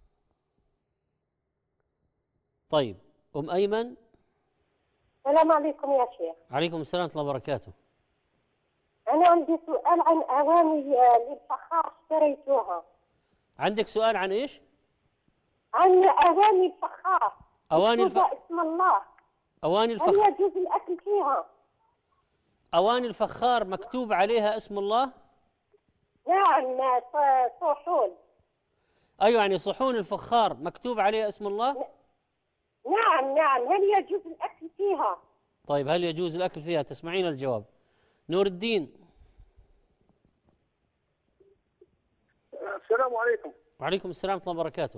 [SPEAKER 4] طيب أم أيمن.
[SPEAKER 12] السلام عليكم يا شيخ.
[SPEAKER 4] عليكم السلام ورحمة الله وبركاته.
[SPEAKER 12] أنا عندي سؤال عن أواني للفخار اشتريتوها.
[SPEAKER 4] عندك سؤال عن إيش؟
[SPEAKER 12] عن أواني الفخار.
[SPEAKER 4] أواني الف...
[SPEAKER 12] اسم الله.
[SPEAKER 4] أواني الفخار.
[SPEAKER 12] هل يجوز الأكل فيها؟
[SPEAKER 4] أواني الفخار مكتوب عليها اسم الله؟
[SPEAKER 12] نعم، صحون.
[SPEAKER 4] أيوة، يعني صحون الفخار مكتوب عليها اسم الله؟
[SPEAKER 12] نعم نعم. هل يجوز الأكل فيها؟
[SPEAKER 4] طيب هل يجوز الأكل فيها؟ تسمعين الجواب. نور الدين.
[SPEAKER 8] السلام عليكم.
[SPEAKER 4] وعليكم السلام ورحمة الله وبركاته.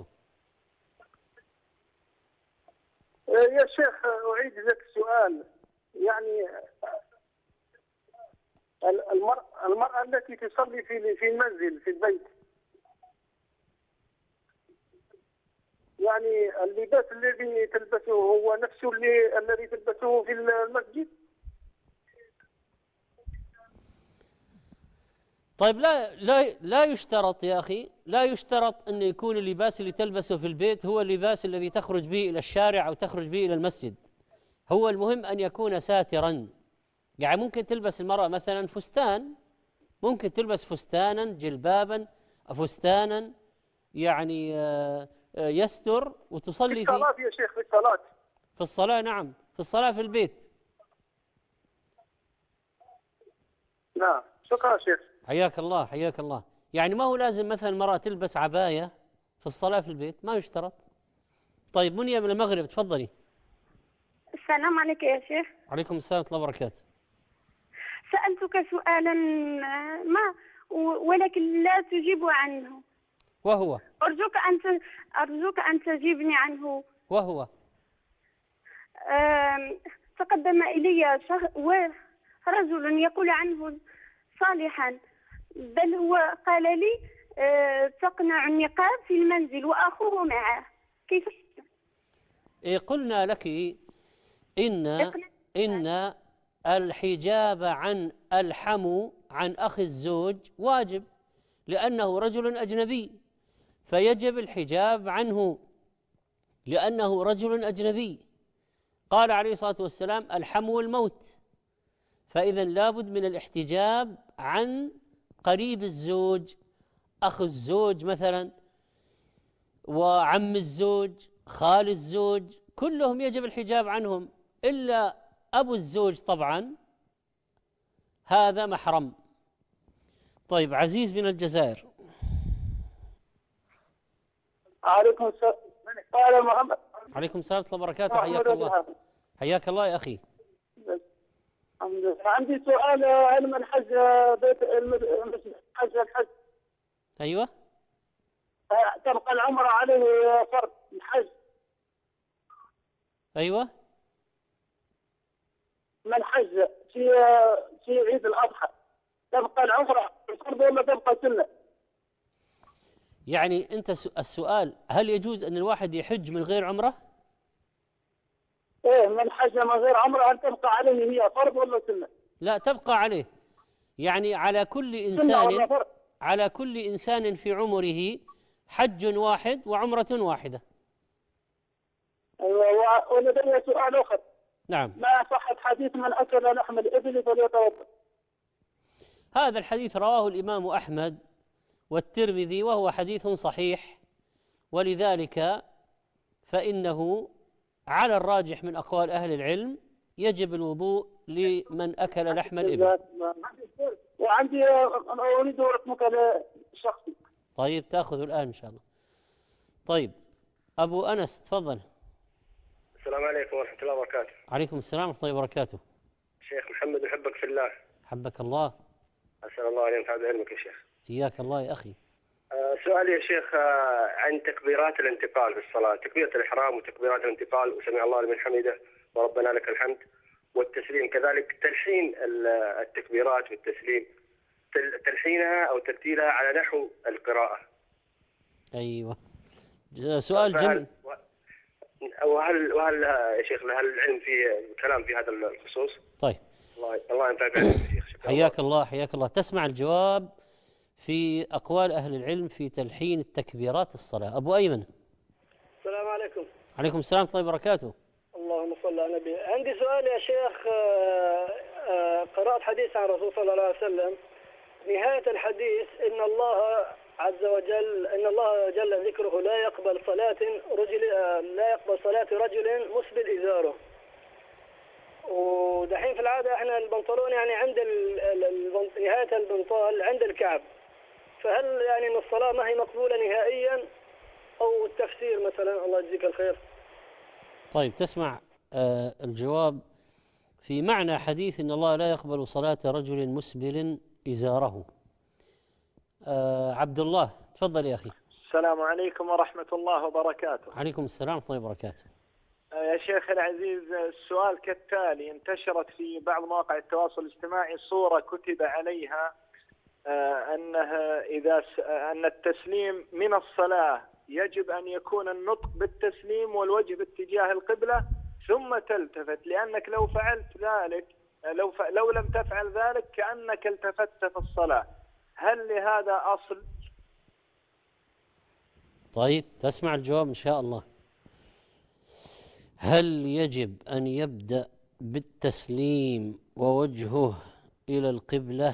[SPEAKER 8] يا شيخ أعيد لك السؤال. يعني المرأة, المرأة التي تصلي في في المنزل في البيت، يعني اللباس الذي تلبسه هو نفسه اللي الذي تلبسه في المسجد؟
[SPEAKER 4] طيب لا لا لا يشترط يا أخي، لا يشترط أن يكون اللباس اللي تلبسه في البيت هو اللباس الذي تخرج به إلى الشارع أو تخرج به إلى المسجد. هو المهم أن يكون ساترا. يعني ممكن تلبس المرأة مثلا فستان، ممكن تلبس فستانا جلبابا فستانا يعني يستر وتصلي
[SPEAKER 8] في الصلاة يا شيخ. في الصلاة
[SPEAKER 4] في الصلاة نعم، في الصلاة في البيت.
[SPEAKER 8] نعم. شكرا شيخ.
[SPEAKER 4] حياك الله حياك الله. يعني ما هو لازم مثلا المرأة تلبس عباية في الصلاة في البيت، ما يشترط. طيب منيا من المغرب، تفضلي.
[SPEAKER 6] السلام عليك يا شيخ.
[SPEAKER 4] عليكم السلام ورحمة الله وبركاته.
[SPEAKER 6] سألتك سؤالا ما ولكن لا تجيب عنه،
[SPEAKER 4] وهو
[SPEAKER 6] أرجوك أن أرجوك أن تجيبني عنه.
[SPEAKER 4] وهو
[SPEAKER 6] تقدم إلي رجل يقول عنه صالحا، بل هو قال لي تقنع النقاب في المنزل وأخوه معه، كيف؟
[SPEAKER 4] إيه قلنا لك إن إن الحجاب عن الحمو عن أخي الزوج واجب، لأنه رجل أجنبي، فيجب الحجاب عنه لأنه رجل أجنبي. قال عليه الصلاة والسلام الحمو الموت، فإذا لابد من الاحتجاب عن قريب الزوج، أخ الزوج مثلا، وعم الزوج، خال الزوج، كلهم يجب الحجاب عنهم إلا أبو الزوج طبعا، هذا محرم. طيب عزيز من الجزائر.
[SPEAKER 8] عليكم السلام. قال محمد.
[SPEAKER 4] عليكم السلام ورحمة الله وبركاته. حياك الله. حياك الله يا أخي.
[SPEAKER 8] عندي سؤال علم الحج بيت الحج الحج.
[SPEAKER 4] أيوة.
[SPEAKER 8] تبقى العمرة عليه فرض الحج.
[SPEAKER 4] أيوة.
[SPEAKER 8] من حج في في عيد الأضحى تبقى العمرة فرض ولا تبقى سنة؟
[SPEAKER 4] يعني أنت السؤال هل يجوز أن الواحد يحج من غير عمرة؟
[SPEAKER 8] إيه، من حج من غير عمرة هل تبقى عليه هي فرض ولا سنة؟
[SPEAKER 4] لا تبقى عليه، يعني على كل إنسان على كل إنسان في عمره حج واحد وعمرة واحدة.
[SPEAKER 8] و- ولدي سؤال آخر.
[SPEAKER 4] نعم.
[SPEAKER 8] ما صحة حديث من أكل لحم الإبل فليتوضأ؟
[SPEAKER 4] هذا الحديث رواه الإمام أحمد والترمذي وهو حديث صحيح، ولذلك فإنه على الراجح من أقوال أهل العلم يجب الوضوء لمن أكل لحم الإبل.
[SPEAKER 8] وعندي أريد رقمك لشخصي.
[SPEAKER 4] طيب تأخذ الآن إن شاء الله. طيب أبو أنس تفضل.
[SPEAKER 13] السلام عليكم ورحمة الله وبركاته.
[SPEAKER 4] عليكم السلام ورحمة الله وبركاته.
[SPEAKER 13] شيخ محمد أحبك في الله.
[SPEAKER 4] حبك الله.
[SPEAKER 13] أسأل الله أن ينفع بعلمك يا شيخ.
[SPEAKER 4] إياك الله يا أخي.
[SPEAKER 13] آه سؤالي يا شيخ آه عن تكبيرات الانتقال في الصلاة، تكبيرة الإحرام وتكبيرات الانتقال وسمع الله لمن حمده وربنا لك الحمد والتسليم، كذلك تلحين التكبيرات والتسليم، تلحينها أو ترتيلها على نحو القراءة.
[SPEAKER 4] أيوة سؤال جميل.
[SPEAKER 13] وهل وهل يا شيخ هل العلم في كلام في هذا الخصوص؟
[SPEAKER 4] طيب
[SPEAKER 13] الله الله ينفع بعلمك يا شيخ.
[SPEAKER 4] حياك الله حياك الله. تسمع الجواب في أقوال أهل العلم في تلحين التكبيرات الصلاة. أبو أيمن.
[SPEAKER 8] السلام عليكم.
[SPEAKER 4] عليكم السلام ورحمة الله وبركاته.
[SPEAKER 8] اللهم صل على النبي. عندي سؤال يا شيخ. قرأت حديث عن الرسول صلى الله عليه وسلم، نهاية الحديث إن الله عز وجل إن الله جل ذكره لا يقبل صلاة رجل لا يقبل صلاة رجل مسبل إزاره. ودحين في العادة احنا البنطلون يعني عند ال ال نهاية البنطال عند الكعب، فهل يعني ان الصلاة ما هي مقبولة نهائيا او التفسير مثلا؟ الله يجزيك الخير.
[SPEAKER 4] طيب تسمع آه الجواب في معنى حديث ان الله لا يقبل صلاة رجل مسبل إزاره. آه عبد الله تفضل يا أخي.
[SPEAKER 14] السلام عليكم ورحمة الله وبركاته.
[SPEAKER 4] عليكم السلام ورحمة الله وبركاته.
[SPEAKER 14] يا شيخ العزيز، السؤال كالتالي: انتشرت في بعض مواقع التواصل الاجتماعي صورة كتب عليها أنها إذا أن التسليم من الصلاة يجب أن يكون النطق بالتسليم والوجه باتجاه القبلة ثم تلتفت، لأنك لو فعلت ذلك لو ف... لو لم تفعل ذلك كأنك التفت في الصلاة. هل لهذا أصل؟
[SPEAKER 4] طيب تسمع الجواب إن شاء الله. هل يجب أن يبدأ بالتسليم ووجهه إلى القبلة؟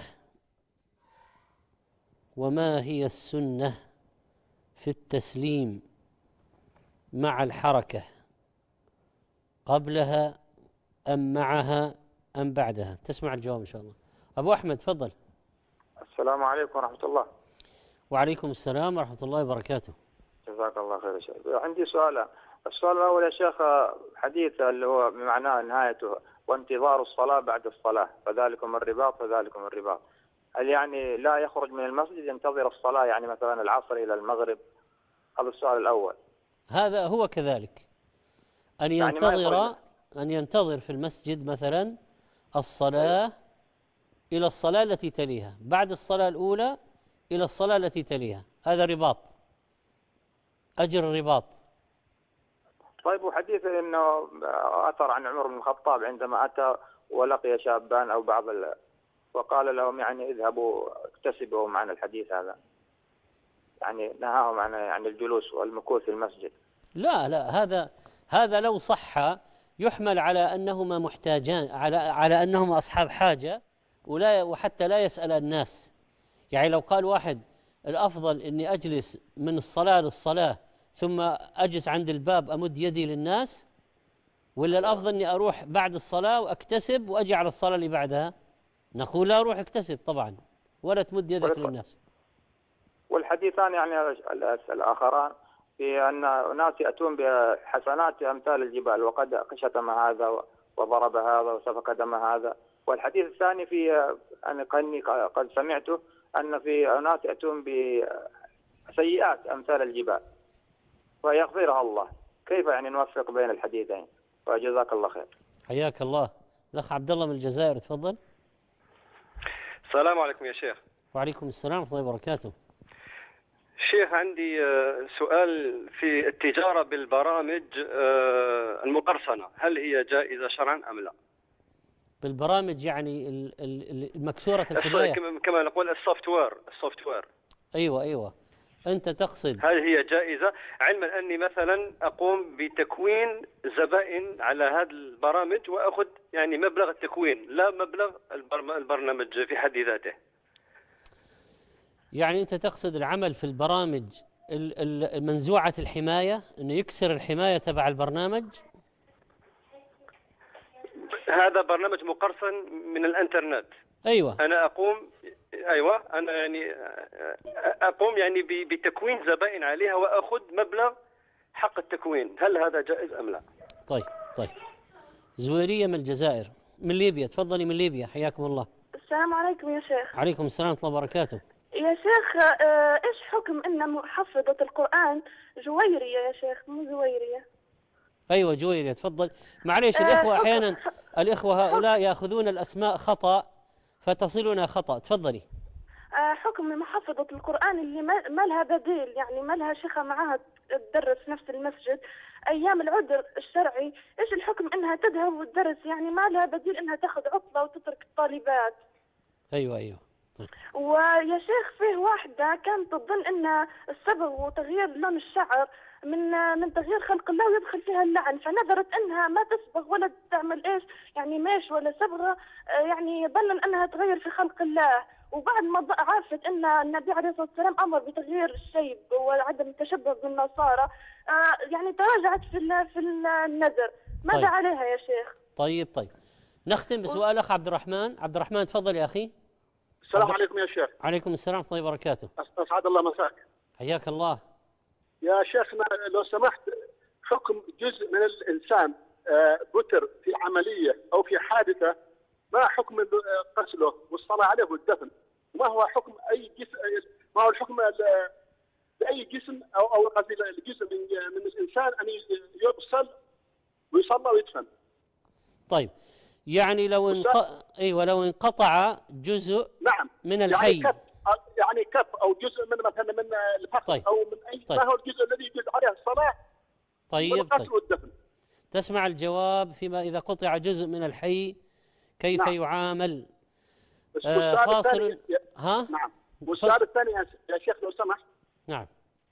[SPEAKER 4] وما هي السنة في التسليم مع الحركة، قبلها أم معها أم بعدها؟ تسمع الجواب إن شاء الله. أبو أحمد تفضل.
[SPEAKER 15] السلام عليكم ورحمة الله.
[SPEAKER 4] وعليكم السلام ورحمة الله وبركاته.
[SPEAKER 15] جزاك الله خير يا شيخ. عندي سؤال. السؤال الأول يا شيخ، حديث اللي هو بمعناه نهايته: وانتظار الصلاة بعد الصلاة فذلكم الرباط فذلكم الرباط. هل يعني لا يخرج من المسجد ينتظر الصلاة، يعني مثلا العصر إلى المغرب؟ هذا السؤال الأول.
[SPEAKER 4] هذا هو كذلك، أن ينتظر يعني أن ينتظر في المسجد مثلا الصلاة إلى الصلاة التي تليها، بعد الصلاة الأولى إلى الصلاة التي تليها، هذا رباط، أجر الرباط.
[SPEAKER 15] طيب، وحديث انه اثر عن عمر بن الخطاب عندما اتى ولقي شابان او بعض ال... وقال لهم يعني اذهبوا اكتسبوا معنا الحديث هذا، يعني نهاهم عن يعني الجلوس والمكوث في المسجد.
[SPEAKER 4] لا لا هذا هذا لو صح يحمل على انهما محتاجان، على على انهما اصحاب حاجه، ولا وحتى لا يسأل الناس. يعني لو قال واحد الافضل اني اجلس من الصلاه للصلاه ثم أجلس عند الباب أمد يدي للناس، ولا الأفضل أني أروح بعد الصلاة وأكتسب وأجي على الصلاة اللي بعدها؟ نقول لا، أروح اكتسب طبعا ولا تمد يدك للناس.
[SPEAKER 15] والحديثان يعني الآخران في أن أناس يأتون بحسنات أمثال الجبال وقد شتم هذا وضرب هذا وسفك دم هذا. والحديث الثاني في أن قد سمعته أن في أناس يأتون بسيئات أمثال الجبال ويغفرها الله. كيف يعني نوفق بين الحديثين؟ وجزاك الله خير.
[SPEAKER 4] حياك الله. الأخ عبد الله من الجزائر تفضل.
[SPEAKER 16] السلام عليكم يا شيخ.
[SPEAKER 4] وعليكم السلام ورحمة الله وبركاته.
[SPEAKER 16] شيخ عندي سؤال في التجارة بالبرامج المقرصنة، هل هي جائزة شرعا أم لا؟
[SPEAKER 4] بالبرامج يعني المكسورة الحماية،
[SPEAKER 16] كما نقول السوفت وير. السوفت وير
[SPEAKER 4] أيوة أيوة أنت تقصد
[SPEAKER 16] هل هي جائزة، علما أني مثلا أقوم بتكوين زبائن على هذه البرامج وأخذ يعني مبلغ التكوين لا مبلغ البرنامج في حد ذاته؟
[SPEAKER 4] يعني أنت تقصد العمل في البرامج المنزوعة الحماية، أنه يكسر الحماية تبع البرنامج؟
[SPEAKER 16] هذا برنامج مقرصن من الانترنت.
[SPEAKER 4] أيوة.
[SPEAKER 16] أنا أقوم أيوة أنا يعني أقوم يعني بتكوين زبائن عليها وأخذ مبلغ حق التكوين، هل هذا جائز أم لا؟
[SPEAKER 4] طيب طيب. زويرية من الجزائر، من ليبيا، تفضلي من ليبيا، حياكم الله.
[SPEAKER 17] السلام عليكم يا شيخ.
[SPEAKER 4] عليكم السلام ورحمة الله وبركاته.
[SPEAKER 17] يا شيخ آه إيش حكم أن محفظة القرآن جويرية يا شيخ مو زويرية؟
[SPEAKER 4] أيوة جويرية، تفضل. معليش الإخوة أحيانا الإخوة هؤلاء يأخذون الأسماء خطأ فتصلنا خطأ، تفضلي.
[SPEAKER 17] آه حكم محفظة القرآن اللي ما لها بديل، يعني ما لها شيخة معها تدرس في نفس المسجد أيام العذر الشرعي، إيش الحكم أنها تذهب وتدرس، يعني ما لها بديل أنها تأخذ عطلة وتترك الطالبات؟
[SPEAKER 4] أيوة أيوة. طيب.
[SPEAKER 17] ويا شيخ فيه واحدة كانت تظن أن الصبغ وتغيير لون الشعر من من تغيير خلق الله ويدخل فيها اللعن، فنذرت انها ما تصبغ ولا تعمل ايش يعني ميش ولا صبغه، يعني ظنا انها تغير في خلق الله، وبعد ما عرفت ان النبي عليه الصلاه والسلام امر بتغيير الشيب وعدم التشبه بالنصارى، يعني تراجعت في في النذر، ماذا طيب. عليها يا شيخ؟
[SPEAKER 4] طيب طيب. نختم بسؤال اخ عبد الرحمن. عبد الرحمن تفضل يا اخي.
[SPEAKER 8] السلام عليكم يا شيخ.
[SPEAKER 4] عليكم السلام ورحمه الله وبركاته.
[SPEAKER 8] اسعد الله مساك.
[SPEAKER 4] حياك الله.
[SPEAKER 8] يا شيخنا لو سمحت، حكم جزء من الإنسان بتر في عملية أو في حادثة، ما حكم قتله والصلاة عليه والدفن؟ وما هو حكم أي جسم، ما هو الحكم لأي جسم أو أو قصدي الجسم من من الإنسان أن يغسل ويصلى ويدفن؟
[SPEAKER 4] طيب يعني لو انق... أيوة لو انقطع جزء
[SPEAKER 8] نعم
[SPEAKER 4] من الحي
[SPEAKER 8] يعني كف يعني كف او جزء من مثلا من الفخذ طيب. او من اي طيب. ما هو الجزء الذي يجوز عليه الصلاه
[SPEAKER 4] طيب طيب والدفن. تسمع الجواب فيما اذا قطع جزء من الحي كيف نعم. يعامل؟
[SPEAKER 8] آه فاصل
[SPEAKER 4] ها
[SPEAKER 8] نعم. والسؤال الثاني يا شيخ لو سمحت.
[SPEAKER 4] نعم.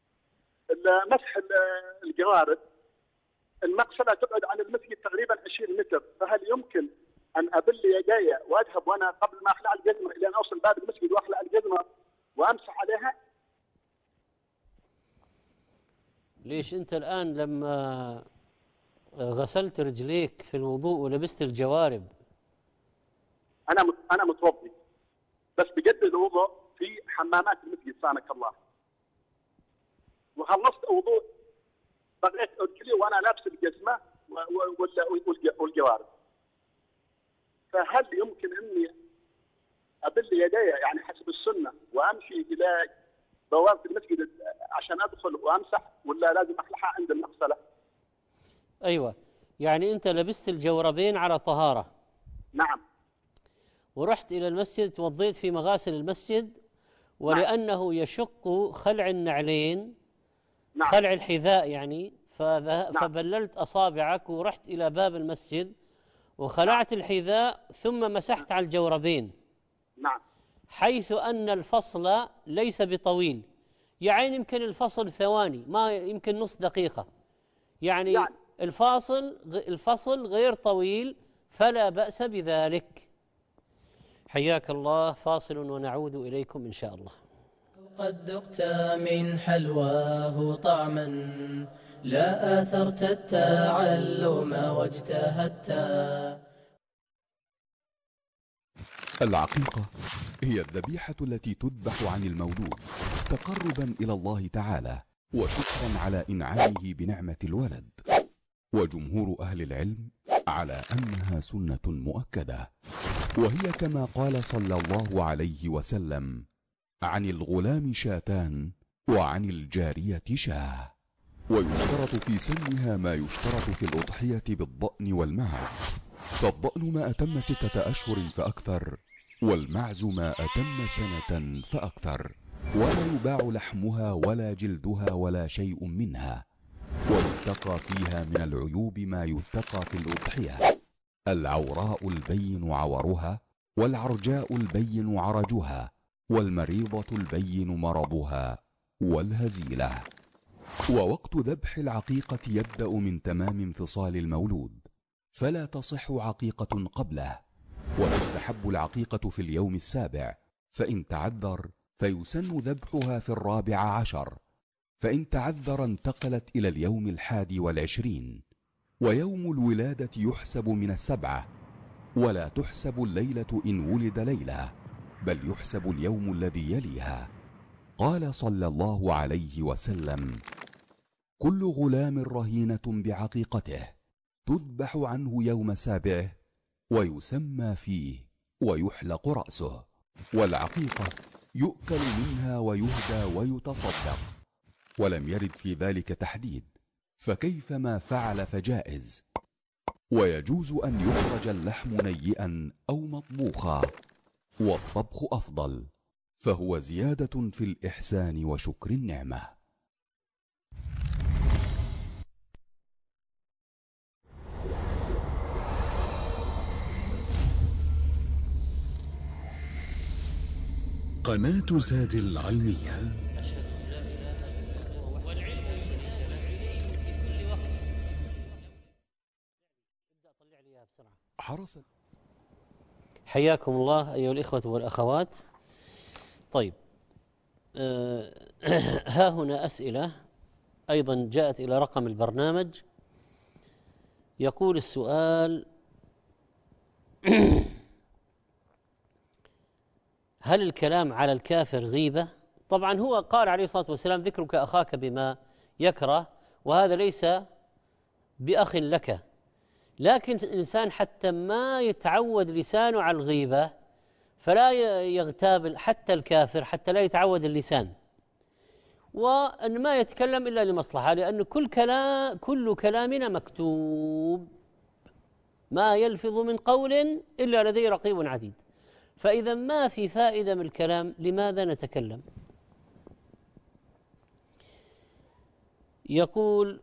[SPEAKER 8] مسح الجوارب، المقصله تبعد عن المسجد تقريبا عشرين متر، فهل يمكن أن أبل يدي وأذهب وأنا قبل ما أخلع الجزمة إلى أن أوصل باب المسجد وأخلع الجزمة وأمسح عليها؟
[SPEAKER 4] ليش أنت الآن لما غسلت رجليك في الوضوء ولبست الجوارب؟
[SPEAKER 8] أنا أنا متوضي بس بجدد الوضوء في حمامات المسجد سامك الله، وخلصت وضوء بغيت أدخلي وأنا لابس الجزمة والجوارب، فهل يمكن اني ابل يدي يعني حسب السنه وامشي الى بوابه المسجد عشان ادخل وامسح، ولا لازم اخلعها عند المغسله؟
[SPEAKER 4] ايوه، يعني انت لبست الجوربين على طهاره.
[SPEAKER 8] نعم.
[SPEAKER 4] ورحت الى المسجد توضيت في مغاسل المسجد، ولانه يشق خلع النعلين
[SPEAKER 8] نعم.
[SPEAKER 4] خلع الحذاء يعني فذه... نعم. فبللت اصابعك ورحت الى باب المسجد وخلعت الحذاء ثم مسحت على الجوربين.
[SPEAKER 8] نعم.
[SPEAKER 4] حيث أن الفصل ليس بطويل، يعني يمكن الفصل ثواني، ما يمكن نص دقيقة، يعني, يعني. الفاصل الفصل غير طويل، فلا بأس بذلك. حياك الله. فاصل ونعود إليكم إن شاء الله.
[SPEAKER 1] قد ذقت من حلواه طعما، لا آثرت التعلم واجتهدت.
[SPEAKER 10] العقيقة هي الذبيحة التي تذبح عن المولود تقربا إلى الله تعالى وشكرا على إنعامه بنعمة الولد، وجمهور أهل العلم على أنها سنة مؤكدة، وهي كما قال صلى الله عليه وسلم: عن الغلام شاتان وعن الجارية شاه. ويشترط في سنها ما يشترط في الأضحية بالضأن والمعز، فالضأن ما أتم ستة أشهر فأكثر، والمعز ما أتم سنة فأكثر، ولا يباع لحمها ولا جلدها ولا شيء منها، ويتقى فيها من العيوب ما يتقى في الأضحية: العوراء البين عورها، والعرجاء البين عرجها، والمريضة البين مرضها، والهزيلة. ووقت ذبح العقيقة يبدأ من تمام انفصال المولود، فلا تصح عقيقة قبله، وتستحب العقيقة في اليوم السابع، فإن تعذر فيسن ذبحها في الرابع عشر، فإن تعذر انتقلت إلى اليوم الحادي والعشرين. ويوم الولادة يحسب من السبعة، ولا تحسب الليلة إن ولد ليلة، بل يحسب اليوم الذي يليها. قال صلى الله عليه وسلم: كل غلام رهينة بعقيقته، تذبح عنه يوم سابعه، ويسمى فيه ويحلق رأسه. والعقيقة يؤكل منها ويهدى ويتصدق، ولم يرد في ذلك تحديد، فكيفما فعل فجائز. ويجوز أن يخرج اللحم نيئا أو مطبوخا، والطبخ أفضل، فهو زيادة في الإحسان وشكر النعمة.
[SPEAKER 18] قناة زاد العلمية.
[SPEAKER 10] حرص.
[SPEAKER 4] حياكم الله أيها الإخوة والأخوات. طيب، أه ها هنا أسئلة أيضا جاءت إلى رقم البرنامج. يقول السؤال: هل الكلام على الكافر غيبة؟ طبعا هو قال عليه الصلاة والسلام: ذكرك أخاك بما يكره، وهذا ليس بأخ لك. لكن الإنسان حتى ما يتعود لسانه على الغيبة فلا يغتاب حتى الكافر، حتى لا يتعود اللسان، وأن ما يتكلم إلا لمصلحة، لأن كل كلام كل كلامنا مكتوب، ما يلفظ من قول إلا لديه رقيب عتيد. فإذا ما في فائدة من الكلام لماذا نتكلم؟ يقول: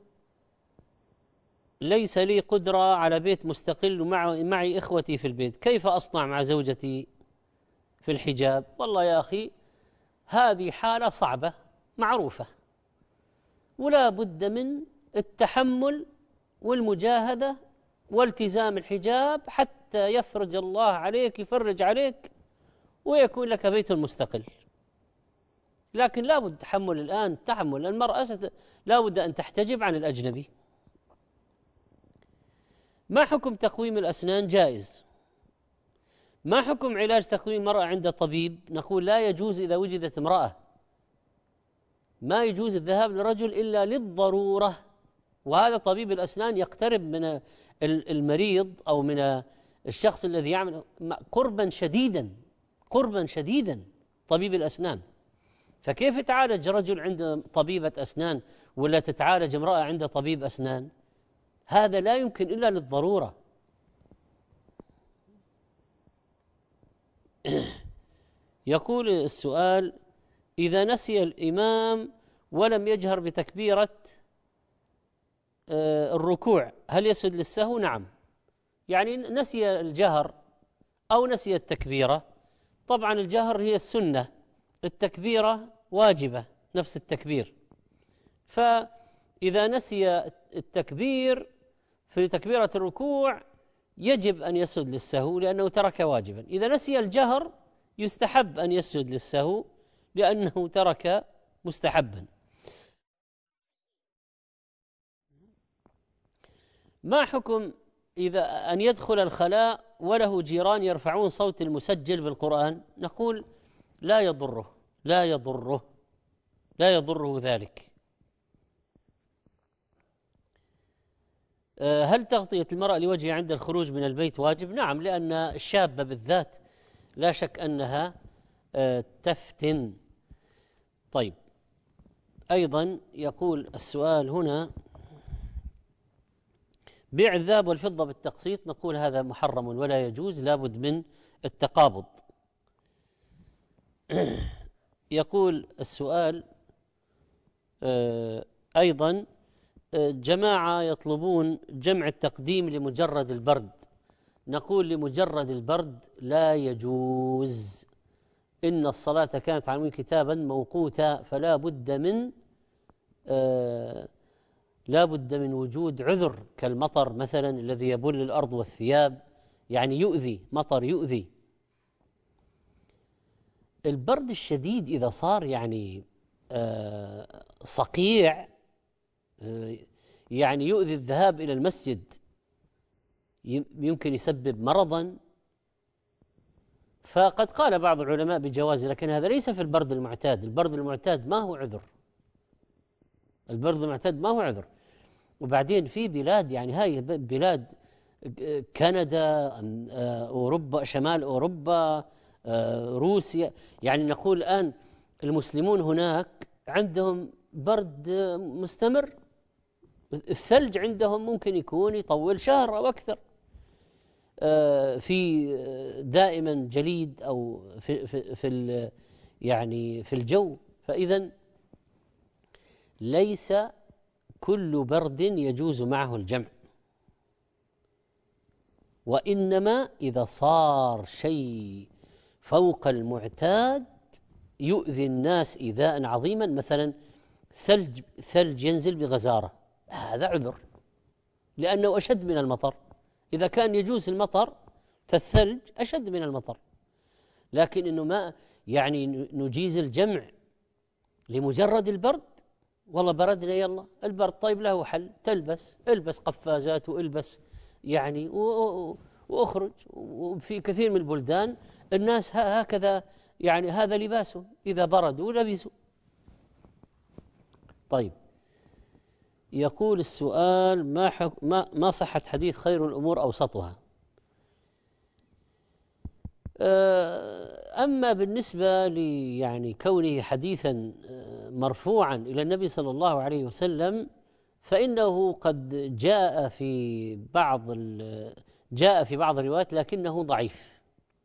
[SPEAKER 4] ليس لي قدرة على بيت مستقل ومع معي إخوتي في البيت، كيف أصنع مع زوجتي في الحجاب؟ والله يا أخي هذه حالة صعبة معروفة، ولا بد من التحمل والمجاهدة والتزام الحجاب حتى يفرج الله عليك، يفرج عليك ويكون لك بيت مستقل. لكن لا بد تحمل الآن، تحمل المرأة لا بد أن تحتجب عن الأجنبي. ما حكم تقويم الأسنان؟ جائز. ما حكم علاج تقويم المرأة عند طبيب؟ نقول لا يجوز إذا وجدت امرأة، ما يجوز الذهاب لرجل إلا للضرورة، وهذا طبيب الأسنان يقترب من المريض أو من الشخص الذي يعمل قربا شديدا قربا شديدا طبيب الأسنان. فكيف يتعالج رجل عند طبيبة أسنان ولا تتعالج امرأة عند طبيب أسنان؟ هذا لا يمكن إلا للضرورة. يقول السؤال: إذا نسي الإمام ولم يجهر بتكبيرة الركوع هل يسجد للسهو؟ نعم، يعني نسي الجهر أو نسي التكبيرة. طبعا الجهر هي السنة، التكبيرة واجبة نفس التكبير. فإذا نسي التكبير في تكبيرة الركوع يجب أن يسجد للسهو لأنه ترك واجبا. إذا نسي الجهر يستحب أن يسجد للسهو لأنه ترك مستحبا. ما حكم إذا أن يدخل الخلاء وله جيران يرفعون صوت المسجل بالقرآن؟ نقول لا يضره لا يضره لا يضره ذلك. هل تغطية المرأة لوجهها عند الخروج من البيت واجب؟ نعم، لأن الشابة بالذات لا شك أنها تفتن. طيب، أيضا يقول السؤال هنا: بيع الذهب والفضة بالتقسيط، نقول هذا محرم ولا يجوز، لابد من التقابض. يقول السؤال أيضا: جماعة يطلبون جمع التقديم لمجرد البرد، نقول لمجرد البرد لا يجوز، إن الصلاة كانت على المؤمنين كتابا موقوتا، فلا بد من آه لا بد من وجود عذر كالمطر مثلا الذي يبل الأرض والثياب، يعني يؤذي، مطر يؤذي. البرد الشديد إذا صار يعني آه صقيع، آه يعني يؤذي الذهاب إلى المسجد، يمكن يسبب مرضا، فقد قال بعض العلماء بجواز، لكن هذا ليس في البرد المعتاد. البرد المعتاد ما هو عذر، البرد المعتاد ما هو عذر. وبعدين في بلاد، يعني هاي بلاد كندا، أوروبا، شمال أوروبا، روسيا، يعني نقول الآن المسلمون هناك عندهم برد مستمر، الثلج عندهم ممكن يكون يطول شهر أو أكثر، في دائما جليد أو في في في يعني في الجو. فإذا ليس كل برد يجوز معه الجمع، وإنما إذا صار شيء فوق المعتاد يؤذي الناس إيذاء عظيما، مثلا ثلج ثلج ينزل بغزارة، هذا عذر لأنه أشد من المطر. إذا كان يجوز المطر فالثلج أشد من المطر، لكن إنه ما يعني نجيز الجمع لمجرد البرد، والله بردنا يلا البرد، طيب له حل، تلبس البس قفازات والبس يعني واخرج. وفي كثير من البلدان الناس هكذا، يعني هذا لباسه إذا بردوا لبسوا. طيب، يقول السؤال: ما حك... ما ما صحة حديث خير الأمور أوسطها؟ أما بالنسبة لي يعني كونه حديثا مرفوعا إلى النبي صلى الله عليه وسلم، فإنه قد جاء في بعض جاء في بعض الروايات لكنه ضعيف،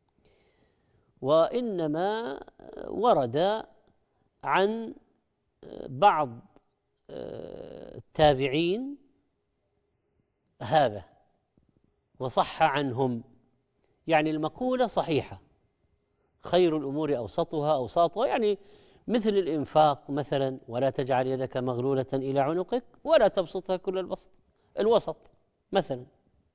[SPEAKER 4] وإنما ورد عن بعض التابعين هذا وصح عنهم، يعني المقولة صحيحة: خير الأمور أوسطها أوساطها، يعني مثل الإنفاق مثلا: ولا تجعل يدك مغلولة إلى عنقك ولا تبسطها كل البسط، الوسط مثلا.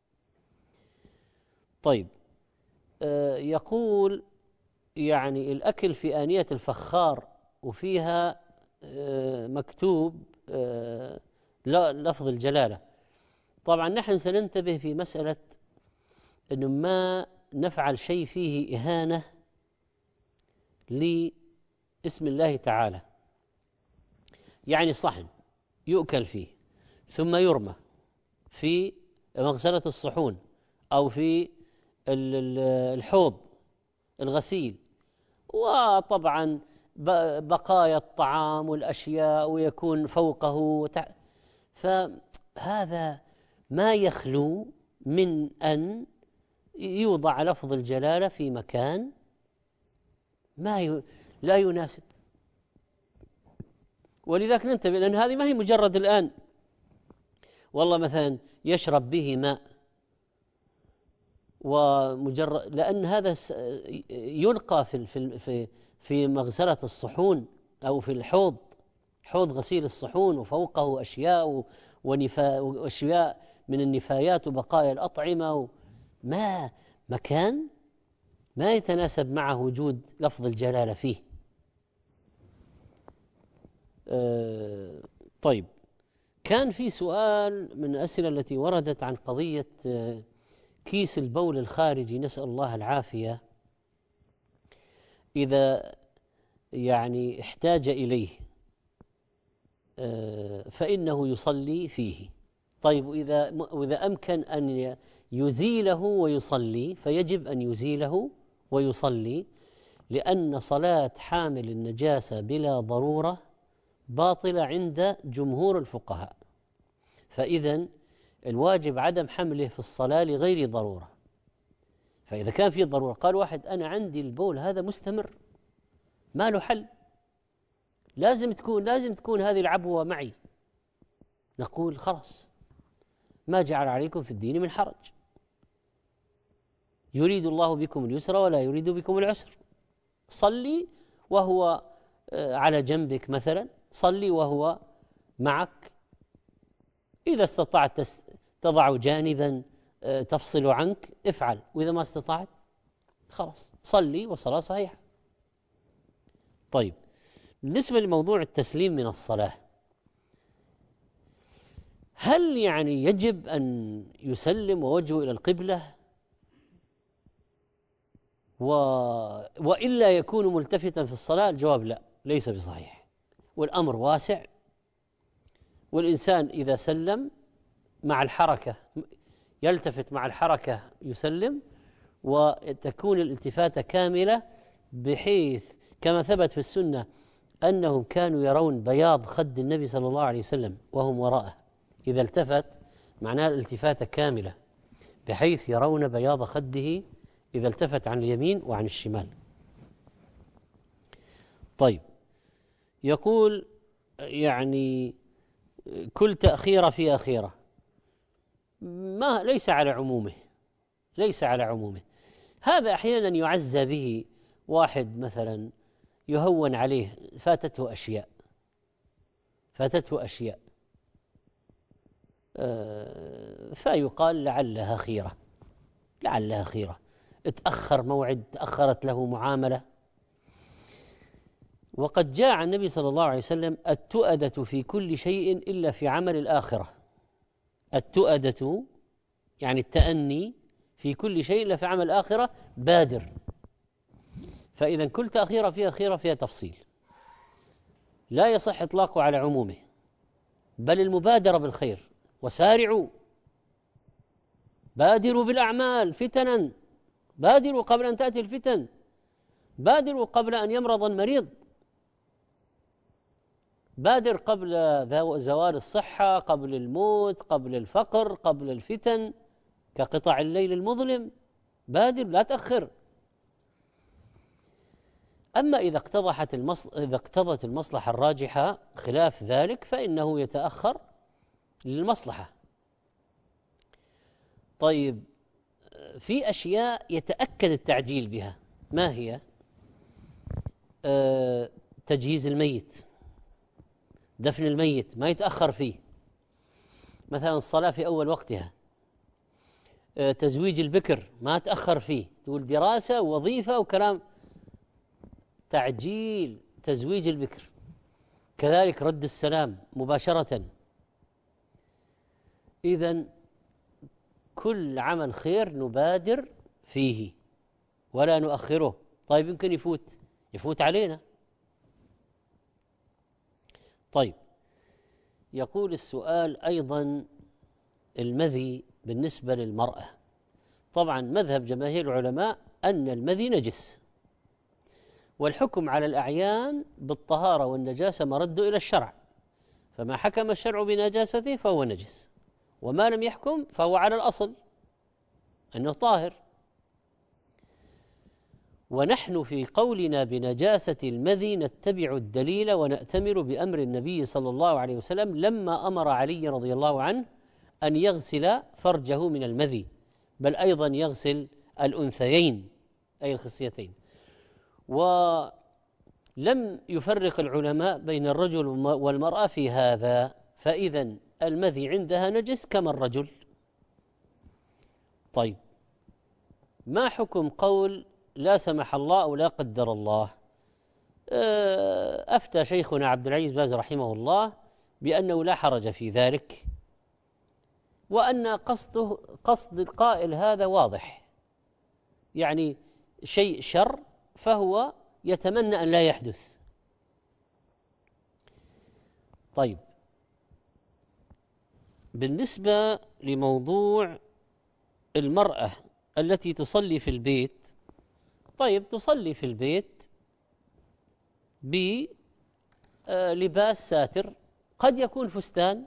[SPEAKER 4] طيب، آه يقول يعني الأكل في آنية الفخار وفيها آه مكتوب آه لا لفظ الجلالة. طبعا نحن سننتبه في مسألة أنه ما نفعل شيء فيه إهانة لاسم الله تعالى، يعني صحن يؤكل فيه ثم يرمى في مغسلة الصحون أو في الحوض الغسيل، وطبعا بقايا الطعام والأشياء ويكون فوقه، فهذا ما يخلو من أن يوضع لفظ الجلالة في مكان ما ي... لا يناسب. ولذلك ننتبه، لأن هذه ما هي مجرد الآن والله مثلا يشرب به ماء ومجرد، لأن هذا يلقى في في في مغسلة الصحون أو في الحوض، حوض غسيل الصحون، وفوقه أشياء ونفا وأشياء من النفايات وبقايا الأطعمة، ما مكان ما يتناسب معه وجود لفظ الجلالة فيه. أه طيب، كان في سؤال من الأسئلة التي وردت عن قضية أه كيس البول الخارجي، نسأل الله العافية، إذا يعني احتاج إليه أه فإنه يصلي فيه. طيب، وإذا وإذا أمكن أن يزيله ويصلي فيجب أن يزيله ويصلي، لأن صلاة حامل النجاسة بلا ضرورة باطلة عند جمهور الفقهاء، فإذا الواجب عدم حمله في الصلاة لغير ضرورة. فإذا كان في ضرورة، قال واحد: أنا عندي البول هذا مستمر ما له حل، لازم تكون لازم تكون هذه العبوة معي، نقول خلاص ما جعل عليكم في الدين من حرج، يريد الله بكم اليسر ولا يريد بكم العسر، صلي وهو على جنبك مثلا، صلي وهو معك، إذا استطعت تضع جانبا تفصل عنك افعل، وإذا ما استطعت خلاص صلي وصلاة صحيحة. طيب، بالنسبة لموضوع التسليم من الصلاة، هل يعني يجب أن يسلم ووجهه إلى القبلة و... وإلا يكون ملتفتا في الصلاة؟ الجواب لا، ليس بصحيح، والأمر واسع، والإنسان إذا سلم مع الحركة يلتفت مع الحركة يسلم، وتكون الالتفاتة كاملة، بحيث كما ثبت في السنة أنهم كانوا يرون بياض خد النبي صلى الله عليه وسلم وهم وراءه، إذا التفت معناه الالتفاتة كاملة بحيث يرون بياض خده إذا التفت عن اليمين وعن الشمال. طيب، يقول يعني كل تأخيرة في أخيرة، ما ليس على عمومه، ليس على عمومه. هذا أحيانا يعزى به واحد مثلا يهون عليه، فاتته أشياء فاتته أشياء آه فيقال لعلها خيرة، لعلها خيرة، اتأخر موعد، تأخرت له معاملة. وقد جاء عن النبي صلى الله عليه وسلم: التؤدة في كل شيء إلا في عمل الآخرة. التؤدة يعني التأني في كل شيء إلا في عمل الآخرة، بادر. فإذا كل تأخيرة فيها خيرة فيها تفصيل، لا يصح إطلاقه على عمومه، بل المبادرة بالخير، وسارعوا، بادروا بالأعمال فتنا، بادروا قبل أن تأتي الفتن، بادروا قبل أن يمرض المريض، بادر قبل زوال الصحة، قبل الموت، قبل الفقر، قبل الفتن، كقطع الليل المظلم، بادر لا تأخر. أما إذا اقتضحت المصل... إذا اقتضت المصلحة الراجحة خلاف ذلك فإنه يتأخر للمصلحة. طيب، في أشياء يتأكد التعجيل بها، ما هي؟ أه... تجهيز الميت، دفن الميت ما يتأخر فيه، مثلا الصلاة في أول وقتها، أه... تزويج البكر ما تأخر فيه، تقول دراسة ووظيفة وكلام، تعجيل تزويج البكر. كذلك رد السلام مباشرة. إذن كل عمل خير نبادر فيه ولا نؤخره. طيب، يمكن يفوت يفوت علينا. طيب، يقول السؤال أيضا: المذي بالنسبة للمرأة، طبعا مذهب جماهير العلماء أن المذي نجس، والحكم على الأعيان بالطهارة والنجاسة مرد إلى الشرع، فما حكم الشرع بنجاسته فهو نجس، وما لم يحكم فهو على الأصل أنه طاهر. ونحن في قولنا بنجاسة المذي نتبع الدليل ونأتمر بأمر النبي صلى الله عليه وسلم لما أمر علي رضي الله عنه أن يغسل فرجه من المذي، بل أيضا يغسل الأنثيين أي الخصيتين. ولم يفرق العلماء بين الرجل والمرأة في هذا، فإذا المذي عندها نجس كما الرجل. طيب، ما حكم قول لا سمح الله أو لا قدر الله؟ أفتى شيخنا عبد العزيز باز رحمه الله بأنه لا حرج في ذلك، وأن قصده قصد القائل هذا واضح، يعني شيء شر فهو يتمنى أن لا يحدث. طيب، بالنسبة لموضوع المرأة التي تصلي في البيت، طيب تصلي في البيت بلباس ساتر، قد يكون فستان،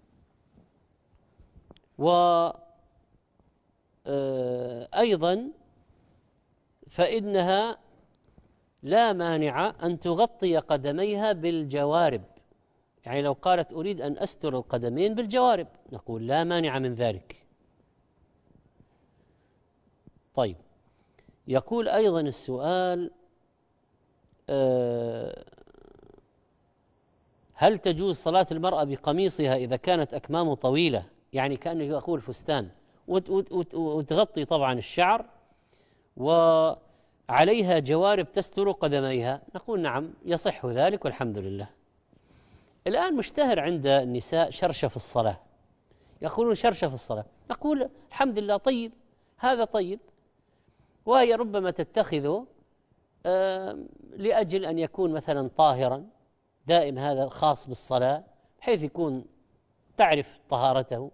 [SPEAKER 4] وأيضا فإنها لا مانع أن تغطي قدميها بالجوارب، يعني لو قالت أريد أن أستر القدمين بالجوارب نقول لا مانع من ذلك. طيب، يقول أيضا السؤال: هل تجوز صلاة المرأة بقميصها إذا كانت أكمامه طويلة، يعني كأنه يقول فستان، وتغطي طبعا الشعر وعليها جوارب تستر قدميها؟ نقول نعم يصح ذلك والحمد لله. الآن مشتهر عند النساء شرشف الصلاة، يقولون شرشف الصلاة، نقول الحمد لله طيب، هذا طيب، وهي ربما تتخذه لأجل أن يكون مثلا طاهرا دائم، هذا خاص بالصلاة بحيث يكون تعرف طهارته.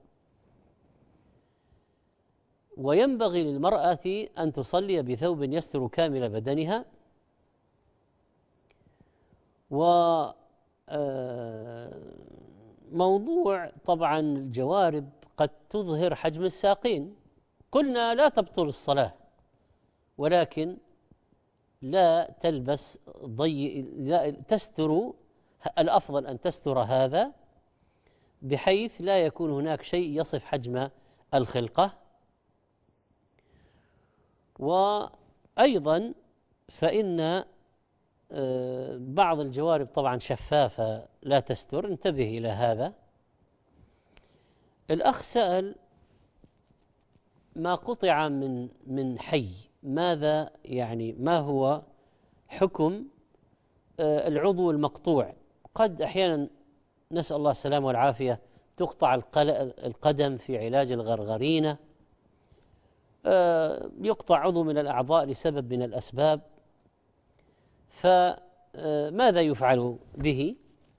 [SPEAKER 4] وينبغي للمرأة أن تصلي بثوب يستر كامل بدنها. وموضوع طبعا الجوارب قد تظهر حجم الساقين، قلنا لا تبطل الصلاة، ولكن لا تلبس ضي، لا تستر، الأفضل أن تستر هذا بحيث لا يكون هناك شيء يصف حجم الخلقة. وأيضا فإن بعض الجوارب طبعا شفافة لا تستر، انتبه إلى هذا. الأخ سأل ما قطع من من حي، ماذا يعني، ما هو حكم العضو المقطوع؟ قد أحيانا نسأل الله السلامة والعافية تقطع القدم في علاج الغرغرينة، يقطع عضو من الأعضاء لسبب من الأسباب، فماذا يفعل به؟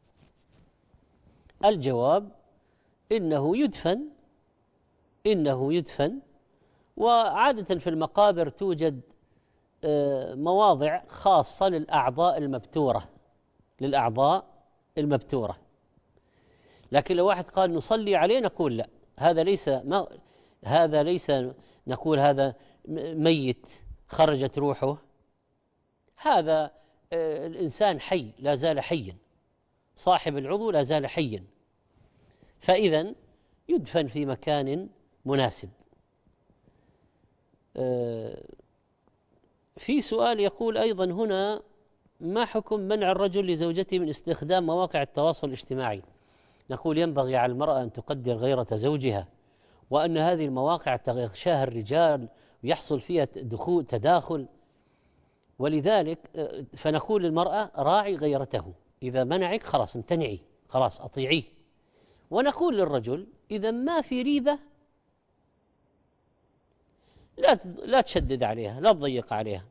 [SPEAKER 4] الجواب إنه يدفن، إنه يدفن. وعادة في المقابر توجد مواضع خاصة للأعضاء المبتورة، للأعضاء المبتورة. لكن لو واحد قال نصلي عليه نقول لا، هذا ليس ما هذا ليس نقول هذا ميت خرجت روحه، هذا الإنسان حي، لا زال حيا، صاحب العضو لا زال حيا، فإذا يدفن في مكان مناسب. في سؤال يقول أيضا هنا: ما حكم منع الرجل لزوجته من استخدام مواقع التواصل الاجتماعي؟ نقول ينبغي على المرأة أن تقدر غيرة زوجها، وأن هذه المواقع تغشاها الرجال ويحصل فيها دخول تداخل، ولذلك فنقول للمرأة راعي غيرته، إذا منعك خلاص امتنعي، خلاص أطيعيه. ونقول للرجل إذا ما في ريبة لا لا تشدد عليها، لا تضيق عليها.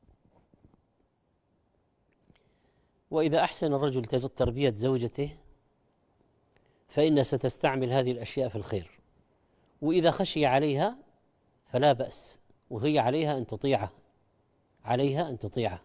[SPEAKER 4] وإذا أحسن الرجل تربية زوجته فإنها ستستعمل هذه الأشياء في الخير، وإذا خشي عليها فلا بأس، وهي عليها أن تطيعه، عليها أن تطيعه.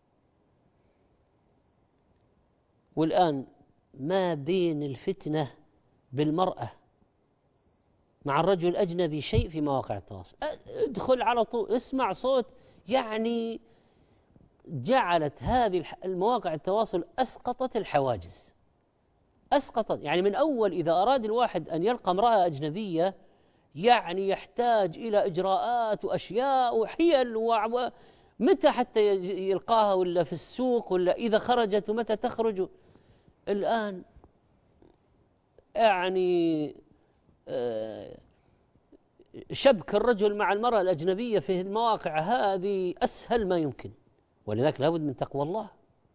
[SPEAKER 4] والآن ما بين الفتنة بالمرأة مع الرجل الأجنبي شيء في مواقع التواصل، ادخل على طول اسمع صوت، يعني جعلت هذه المواقع التواصل أسقطت الحواجز، أسقطت. يعني من أول إذا أراد الواحد أن يلقى امرأة أجنبية يعني يحتاج إلى إجراءات وأشياء وحيل، ومتى حتى يلقاها، ولا في السوق، ولا إذا خرجت ومتى تخرج. الآن يعني شبك الرجل مع المرأة الأجنبية في المواقع هذه أسهل ما يمكن، ولذلك لابد من تقوى الله.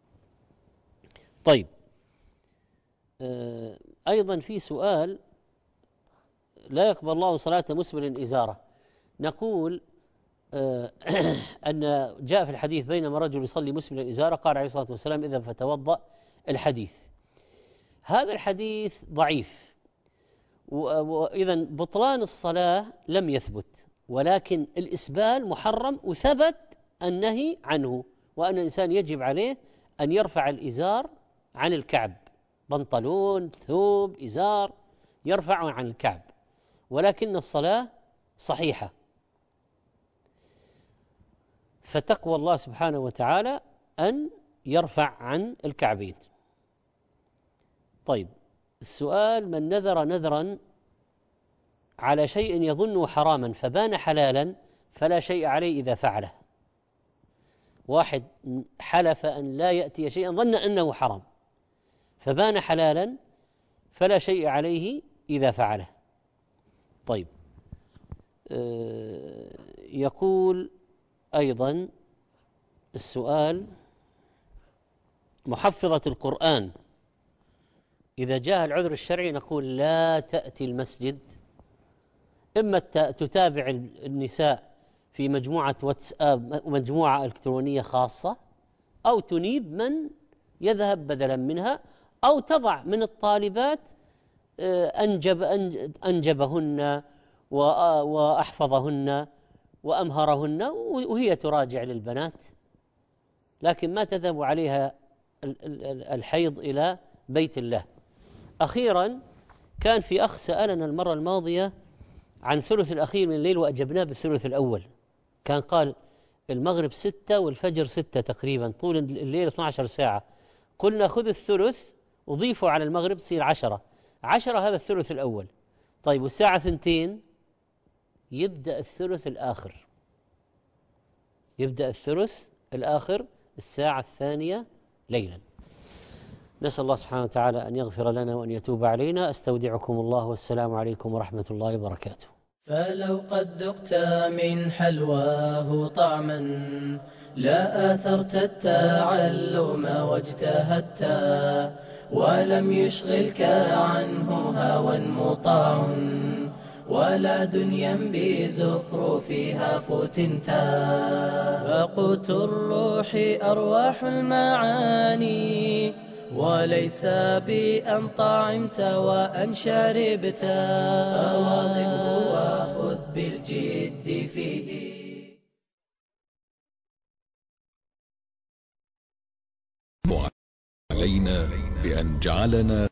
[SPEAKER 4] طيب، أيضا في سؤال: لا يقبل الله صلاة مسبل إزارة. نقول أن جاء في الحديث بينما رجل يصلي مسبل إزارة قال عليه الصلاة والسلام: إذا فتوضأ. الحديث هذا الحديث ضعيف، وإذا بطلان الصلاة لم يثبت، ولكن الإسبال محرم وثبت النهي عنه، وأن الإنسان يجب عليه أن يرفع الإزار عن الكعب، بنطلون، ثوب، إزار يرفع عن الكعب، ولكن الصلاة صحيحة. فتقوى الله سبحانه وتعالى أن يرفع عن الكعبين. طيب، السؤال: من نذر نذرا على شيء يظنه حراما فبان حلالا فلا شيء عليه إذا فعله، واحد حلف أن لا يأتي شيئا ظن أنه حرام فبان حلالا فلا شيء عليه إذا فعله. طيب، يقول أيضا السؤال: محفظة القرآن إذا جاء العذر الشرعي نقول لا تأتي المسجد، إما تتابع النساء في مجموعة واتساب مجموعة إلكترونية خاصة، أو تنيب من يذهب بدلا منها، أو تضع من الطالبات أنجب أنجبهن وأحفظهن وأمهرهن وهي تراجع للبنات، لكن ما تذهب عليها الحيض إلى بيت الله. أخيرا كان في أخ سألنا المرة الماضية عن ثلث الأخير من الليل وأجبناه بالثلث الأول، كان قال المغرب ستة والفجر ستة تقريبا، طول الليل اثنتي عشرة ساعة. قلنا خذ الثلث وضيفوا على المغرب تصير عشرة عشرة، هذا الثلث الأول. طيب والساعة ثنتين يبدأ الثلث الآخر، يبدأ الثلث الآخر الساعة الثانية ليلا. نسأل الله سبحانه وتعالى أن يغفر لنا وأن يتوب علينا. أستودعكم الله والسلام عليكم ورحمة الله وبركاته.
[SPEAKER 1] فلو قد ذقت من حلواه طعما لا آثرت التعلم واجتهدت ولم يشغلك عنه هوى مطاع ولا دنيا بزخرفها فتنتا. فقوت الروح أرواح المعاني وليس بأن طعمت وأن شربت، فواظبه وخذ بالجد فيه.
[SPEAKER 18] علينا بأن جعلنا